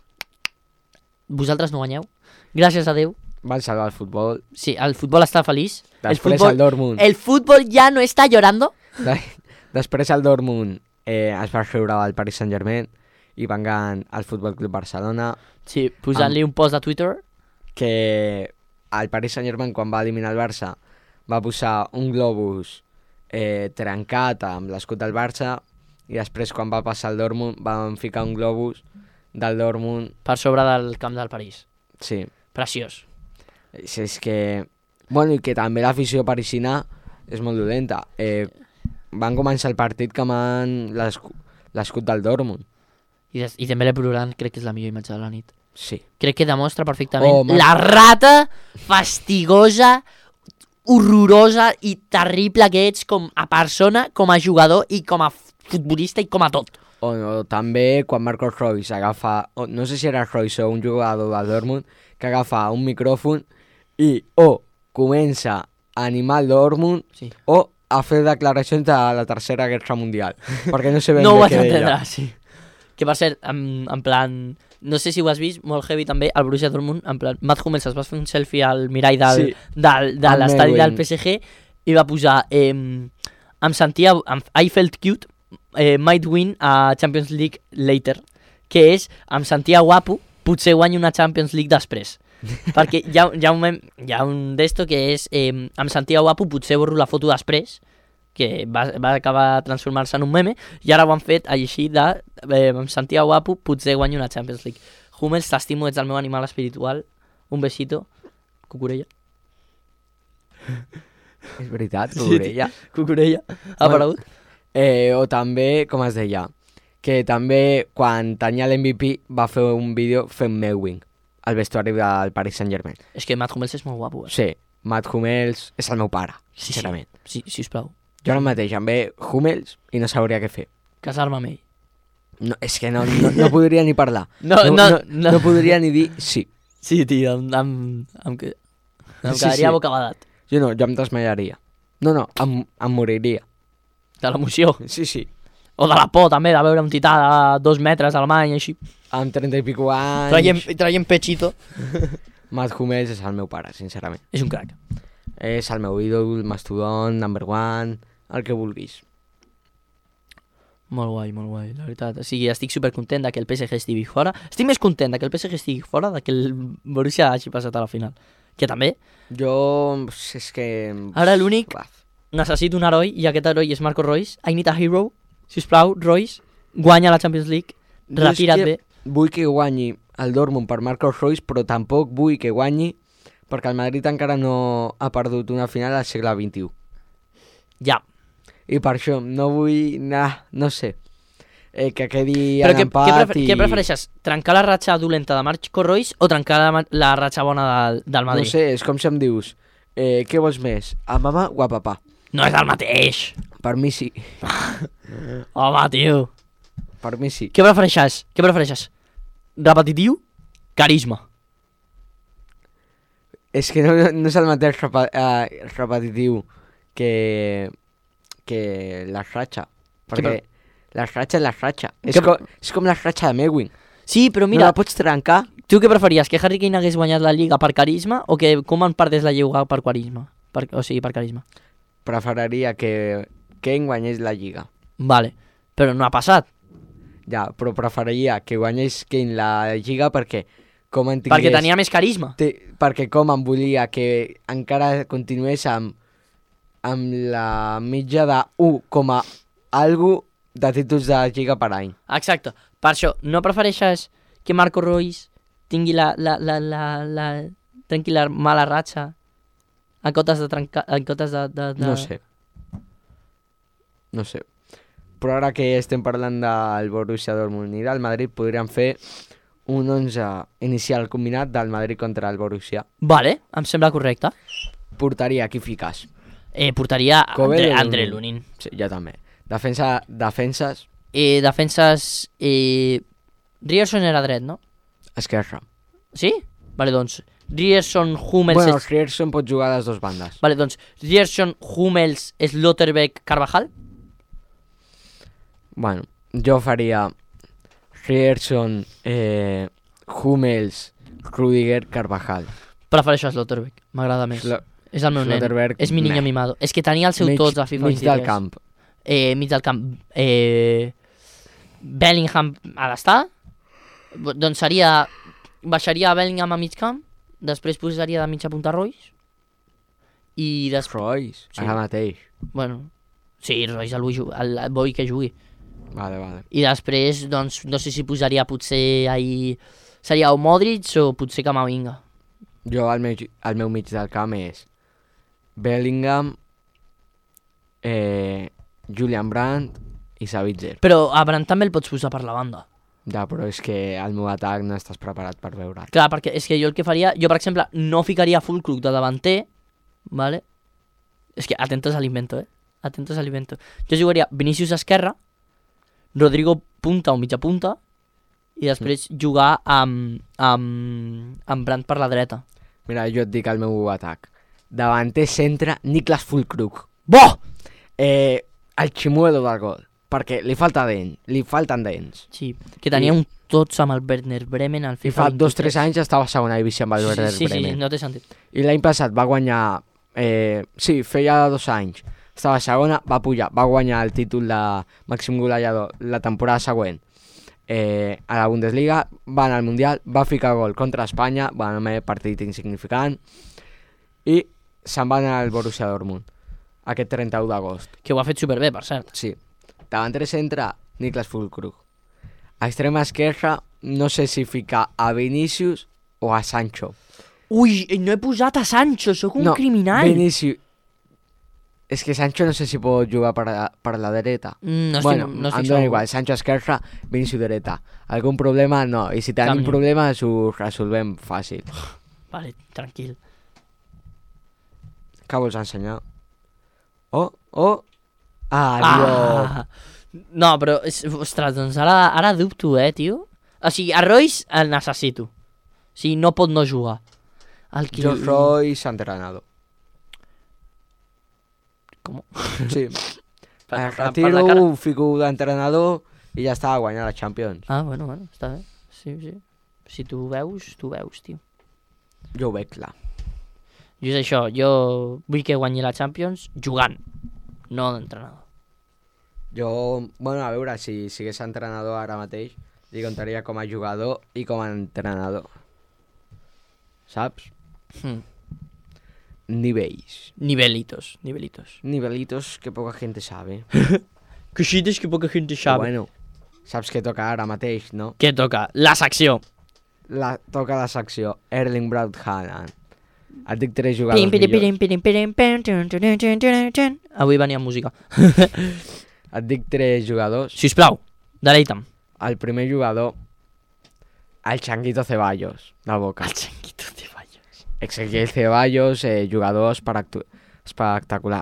vosaltres no guanyeu. Gràcies a Déu. Van salvar el futbol. Sí, el futbol està feliç. Després el futbol, el Dortmund. el futbol ja no està llorando. Després el Dortmund eh, es va treure al Paris Saint-Germain i van ganar al Futbol Club Barcelona. Sí, posant-li un post a Twitter. Que el Paris Saint-Germain, quan va eliminar el Barça, va posar un globus eh, trencat amb l'escut del Barça i després, quan va passar el Dortmund, van ficar un globus del Dortmund. Per sobre del camp del París. Sí. Preciós. És, és que... Bueno, i que també l'afició parisina és molt dolenta. Eh, van començar el partit quemant l'escut del Dortmund. I, des, I Dembélé plorant, crec que és la millor imatge de la nit. Sí. Crec que demostra perfectament Oh, la rata fastigosa, horrorosa i terrible que ets com a persona, com a jugador i com a futbolista i com a tot. O no, també quan Marcos Royce agafa, o, no sé si era Royce o un jugador del Dortmund, que agafa un micròfon i o comença a animar el Dortmund Sí. o a fer declaracions de la Tercera Guerra Mundial, perquè no sé ben No ho bé vaig què deia. entendre, sí. Que per cert, en, en plan... No sé si ho has vist, molt heavy també, el Borussia Dortmund, en plan, Matt Hummels es va fer un selfie al mirall del, Sí. del, de Amb l'estadi Melvin. del P S G i va posar eh, em sentia, em, I felt cute, eh, might win a Champions League later, que és, em sentia guapo, potser guanyi una Champions League després. Perquè hi ha, hi ha un, mem, hi ha un d'esto que és, eh, em sentia guapo, potser borro la foto després, que va, va acabar transformar-se en un meme, i ara ho han fet així de eh, em sentia guapo, potser guanyo una Champions League. Hummels, t'estimo, ets el meu animal espiritual. Un besito. Cucurella. És veritat, Sí, Cucurella. Cucurella. Ha Bueno, aparegut? Eh, o també, com es deia, que també quan tenia l'M V P va fer un vídeo fent mewing al vestuari del Paris Saint-Germain. És que Matt Hummels és molt guapo, eh? Sí, Matt Hummels és el meu pare, Sí, sincerament. Sí, sisplau. Jo ara mateix em ve Hummels i no sabria què fer. Casar-me amb ell. No, és que no, no, no podria ni parlar. No, no, no, no. no podria ni dir sí. Sí, tio, em, em, em, em, em Sí, quedaria sí. bocabadat. Jo no, jo em desmaiaria. No, no, em, em moriria. De l'emoció. Sí, sí. O de la por, també, de veure un tità de dos metres alemany, així. Amb trenta i pico anys... Traient, traient pechito. Matt Hummels és el meu pare, sincerament. És un crac. És el meu ídol, mastodon, number one, el que vulguis. Molt guai, molt guai, la veritat. O sigui, estic supercontent de que el P S G estigui fora. Estic més content de que el P S G estigui fora de que el Borussia hagi passat a la final. Que també, Jo... és que... ara l'únic, Uaf. necessito un heroi, i aquest heroi és Marco Reus. I need a hero. Sisplau, Reus, guanya la Champions League, Jo és retira't que bé. Vull que guanyi el Dortmund per Marcos Royce, però tampoc vull que guanyi perquè el Madrid encara no ha perdut una final al segle vint-i-u. Ja. I per això no vull... Nah, no sé. Eh, que quedi Però en què, empat què, prefer i... què prefereixes? Trencar la ratxa dolenta de Marco Reus o trencar la, ma- la ratxa bona del, del No Madrid? sé, és com si em dius eh, què vols més, a mama o a papà? No és el mateix. Per mi sí, Home, tio. per mi sí. Què prefereixes? Què prefereixes? Repetitiu? Carisma. És que no, no és el mateix repa, eh, repetitiu que, que la ratxa. Perquè pre- la ratxa és la ratxa. És, Què pre- com, és com la ratxa de Mewing. Sí, però No mira, la pots trencar. tu què preferies? Que Harry Kane hagués guanyat la Lliga per carisma o que Koeman perdés la Lliga per carisma? Per, o sigui, per carisma. Preferiria que Kane guanyés la Lliga. Vale, però no ha passat. Ja, però preferiria que guanyés Kane la Lliga perquè com en tingués... Perquè tenia més carisma. Té, perquè com em volia que encara continués amb, amb la mitja de un coma algo de títols de Lliga per any. Exacte. Per això, no prefereixes que Marco Reus tingui la, la, la, la, la, trenqui la mala ratxa en comptes de trencar... En comptes de, de, de... No sé. No sé. Però ara que estem parlant del Borussia Dortmund i del Madrid, podríem fer un onze inicial combinat del Madrid contra el Borussia. Vale, em sembla correcte. Portaria qui fiques? Eh, portaria Kobe Andre, o Andre Lunin? Lunin. Sí, jo també. Defensa, defenses, Eh, defenses... Eh, Rierson era dret, no? esquerra. Sí? Vale, doncs... Rierson, Hummels... Bueno, és- Rierson pot jugar a les dues bandes. Vale, doncs... Rierson, Hummels, Slotterbeck, Carvajal? Bueno, jo faria Rierson, eh, Hummels, Rudiger, Carvajal. Prefereixo Slotterbeck, m'agrada més. Slo- És el meu nen. Slotterbeck, És mi niño meh. mimado. És que tenia el seu mig, tots a FIFA mig del vint-i-tres. camp. eh, mig del camp, eh, Bellingham ha d'estar, doncs seria, baixaria Bellingham a mig camp, després posaria de mitja punta Royce, i després... Royce, Sí. ara mateix. Bueno, sí, Royce el vull, el, el vull que jugui. Vale, vale. I després, doncs, no sé si posaria potser ahir... Seria o Modric o potser Camavinga. Jo, al meu, al meu mig del camp és Bellingham, eh, Julian Brandt i Savitzer. Però a Brandt també el pots posar per la banda. Ja, però és que al meu atac no estàs preparat per veure'l. Clar, perquè és que jo el que faria... Jo, per exemple, no ficaria Fulkrug de davanter, ¿vale? És que atentos a l'invento, eh? Atentos a l'invento. Jo jugaria Vinícius a esquerra, Rodrigo punta o mitja punta, i després mm. jugar amb, amb, amb Brandt per la dreta. Mira, jo et dic el meu atac. Davanter centre, Niklas Fulkrug. Bo! Eh, el ximuelo del gol. Perquè li falta dent, li falten dents. Sí, que tenia I- un tots amb el Werner Bremen al I FIFA fa vint-i-tres. dos o tres anys estava a segona divisió amb el Sí, Werder sí, sí, Bremen. sí, no té sentit. I l'any passat va guanyar... Eh, sí, feia dos anys. Estava a segona, va pujar, va guanyar el títol de màxim golejador la temporada següent. Eh, a la Bundesliga, va anar al Mundial, va ficar gol contra Espanya, va anar un partit insignificant, i se'n va anar al Borussia Dortmund, aquest trenta-u d'agost. Que ho ha fet superbé, per cert. Sí. Davanter centre, Niklas Fulkrug. A extrema esquerra, no sé si ficar a Vinícius o a Sancho. Ui, no he posat a Sancho, sóc un no, criminal. Vinícius... És que Sancho no sé si pot jugar per, a, per la dreta. Mm, no estic, bueno, no em estic dona segur. igual, Sancho esquerra, Vinícius dreta. Algun problema? No. I si tenim Canvi. problemes, ho resolvem fàcil. Vale, tranquil. Què vols ensenyar? Oh, oh! Ah, Dios! Ah! No, però, és, ostres, doncs ara, ara dubto, eh, tio. O sigui, a Royce el necessito. O sigui, no pot no jugar. El qui... Jo soy entrenador. Com? Sí. Per- Eh, per- per la retiro, cara. fico d'entrenador i ja està, a guanyar la Champions. Ah, bueno, bueno, està bé. Sí, sí. Si tu ho veus, tu ho veus, tio. Jo ho veig clar. Jo és això, jo vull que guanyi la Champions jugant, no d'entrenador. Jo, bueno, a veure, si sigués entrenador ara mateix, li contaria com a jugador i com a entrenador. Saps? Hmm. Nivells. Nivelitos, nivelitos. Nivelitos que poca gente sabe. Cositas que poca gente Però sabe. bueno, saps què toca ara mateix, no? Què toca? La secció. La, toca la secció Erling Braut Haaland. Et dic tres jugadors Pim, pirim, millors. pirim, pirim, pirim, pim, tun, tun, tun, tun, tun. Avui venia música. Et dic tres jugadors. Sisplau, deleita'm. El primer jugador, el Changuito Ceballos, del Boca. El Changuito de Valles. Ezequiel Ceballos, eh, jugador espectacu- espectacular.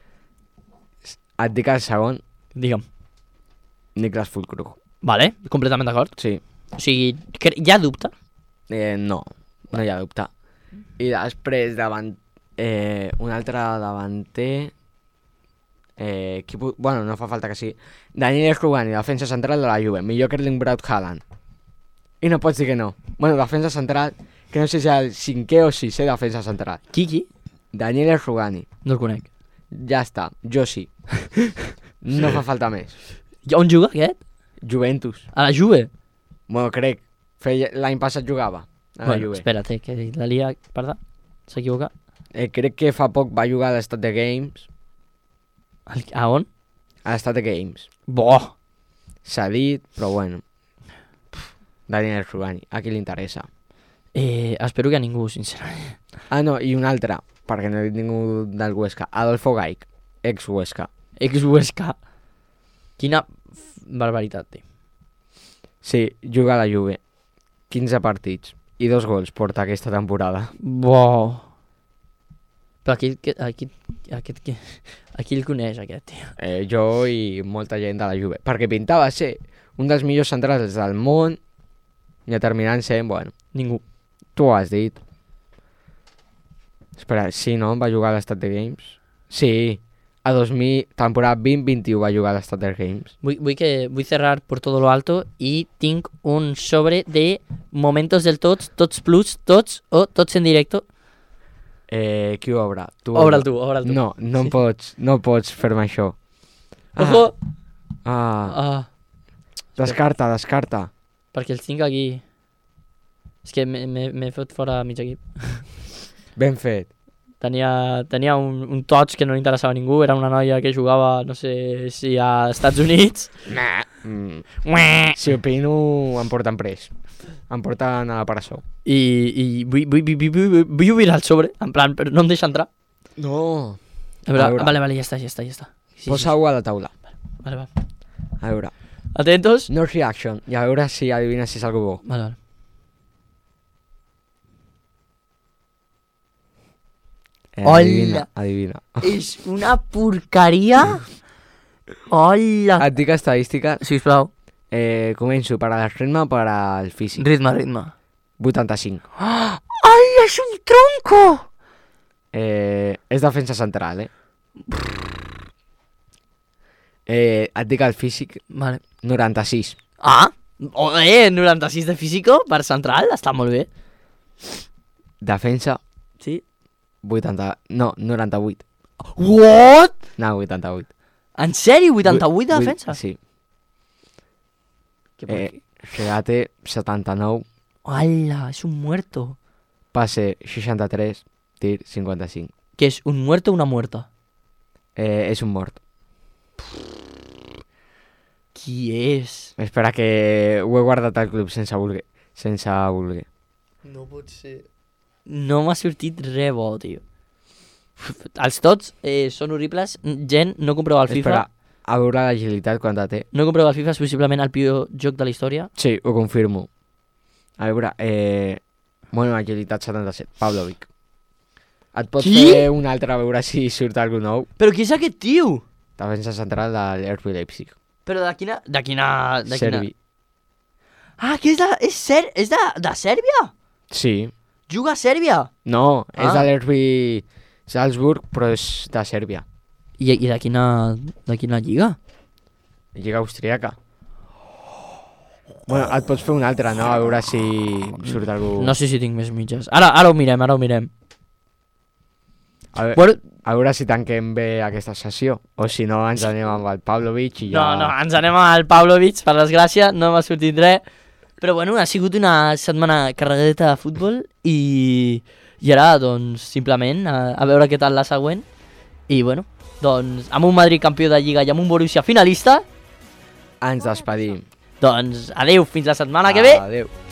Et dic el segon, Digue'm. Niklas Fulkrug. Vale, completament d'acord. Sí. O sigui, que hi ha dubte? Eh, no, no hi ha dubte. I després davant, eh, un altre davanter, eh, qui, pu- bueno, no fa falta que sigui, Daniel Rugani, defensa central de la Juve, millor que Erling Braut Haaland. I no pots dir que no. Bueno, defensa central, que no sé si és el cinquè o sisè defensa central. Qui, qui? Daniel Rugani. No el conec. Ja està, jo sí. No fa falta més. I on juga aquest? Juventus. A la Juve? Bueno, crec. Feia- L'any passat jugava a la Bueno, Juve. espera't, que la lia, perdó, s'equivoca. Eh, crec que fa poc va jugar a l'Estat de Games. El- A on? A l'Estat de Games. Bo! S'ha dit, però bueno. Daniel Rugani, a qui li interessa. Eh, espero que a ningú, sincerament. Ah, no, i un altre, perquè no he dit ningú del Huesca. Adolfo Gaik, ex-Huesca. Ex-Huesca. Quina f- barbaritat, té. Sí, juga a la Juve. quinze partits i dos gols porta aquesta temporada. Bo! Però aquí, aquí, aquí, aquest, qui- aquí el coneix, aquest, tio. Eh, jo i molta gent de la Juve. Perquè pintava ser un dels millors centrals del món i terminant sent, bueno, Ningú. tu ho has dit. Espera, sí, no? Va jugar a l'Estat de Games? Sí, a dos mil, temporada vint vint u va jugar a l'Estat de Games. Vull, vull, que, vull cerrar por todo lo alto i tinc un sobre de momentos del tots, tots plus, tots o tots en directo. Eh, qui ho obre? Tu Obre'l tu, obre'l tu. No, no, Sí. sí. pots, no pots fer-me això. Ojo! Ah, Ah, descarta, descarta. perquè els tinc aquí. És que m'he- m'he m'he fet fora mig equip. Ben fet. Tenia, tenia un, un toig que no li interessava a ningú, era una noia que jugava, no sé si a Estats Units. Nah. Mm. Si opino, em porten pres. Em porten a la presó. I, i vull, vull, vull, vull, vull, vull obrir el sobre, en plan, però no em deixa entrar. No. A veure, A veure. vale, vale, ja està, ja està, ja està. Sí, Posa aigua a la taula. Vale, vale. A veure. Atentos. No reaction. I a veure si adivines si és algú bo. Vale, vale. Eh, Hola. adivina, adivina. És una porqueria. Hola. Et dic estadística. Sisplau. Eh, començo per al ritme o per al físic. Ritme, ritme. vuitanta-cinc. Hola, és un tronco. Eh, és defensa central, eh? Eh, et dic el físic, Vale. noranta-sis. Ah, oh, eh, noranta-sis de físico per central, està molt bé. Defensa, Sí. vuitanta... No, noranta-vuit. What? No, vuitanta-vuit. En sèrio, vuitanta-vuit de Vuit- defensa? Sí. Que Eh, regate, setanta-nou. Hola, és un muerto. Passe, seixanta-tres. Tir, cinquanta-cinc. Que és un muerto o una muerta? Eh, és un mort. Qui és? Espera que ho he guardat al club sense voler. Sense voler. No pot ser. No m'ha sortit res bo, tio. Els tots eh, són horribles. Gent, no compreu el FIFA. Espera, a veure l'agilitat quanta té. No compreu el FIFA, és possiblement el pitjor joc de la història. Sí, ho confirmo. A veure, eh... Bueno, agilitat setanta-set. Pavlovic. Et pots Qui? fer un altre a veure si surt algú nou. Però qui és aquest tio? Defensa central de l'R B Leipzig. Però de quina... De quina... De Servi. Quina... Ah, que és de... És, ser... és de... de Sèrbia? Sí. Juga a Sèrbia? No, Ah. és de l'R B Salzburg, però és de Sèrbia. I, i de quina... De quina lliga? Lliga austríaca. Bueno, et pots fer un altre, no? A veure si surt algú... No sé si tinc més mitges. Ara, ara ho mirem, ara ho mirem. A veure, Bueno, a veure si tanquem bé aquesta sessió. O si no, ens anem amb el Pavlovic i ja... no, no, ens anem al Pavlovic, per desgràcia, no m'ha sortit res. Però bueno, ha sigut una setmana carregadeta de futbol i, i ara, doncs, simplement, a, a veure què tal la següent. I bueno, doncs, amb un Madrid campió de Lliga i amb un Borussia finalista, Ens despedim. doncs, adeu, fins la setmana que ve. Adéu.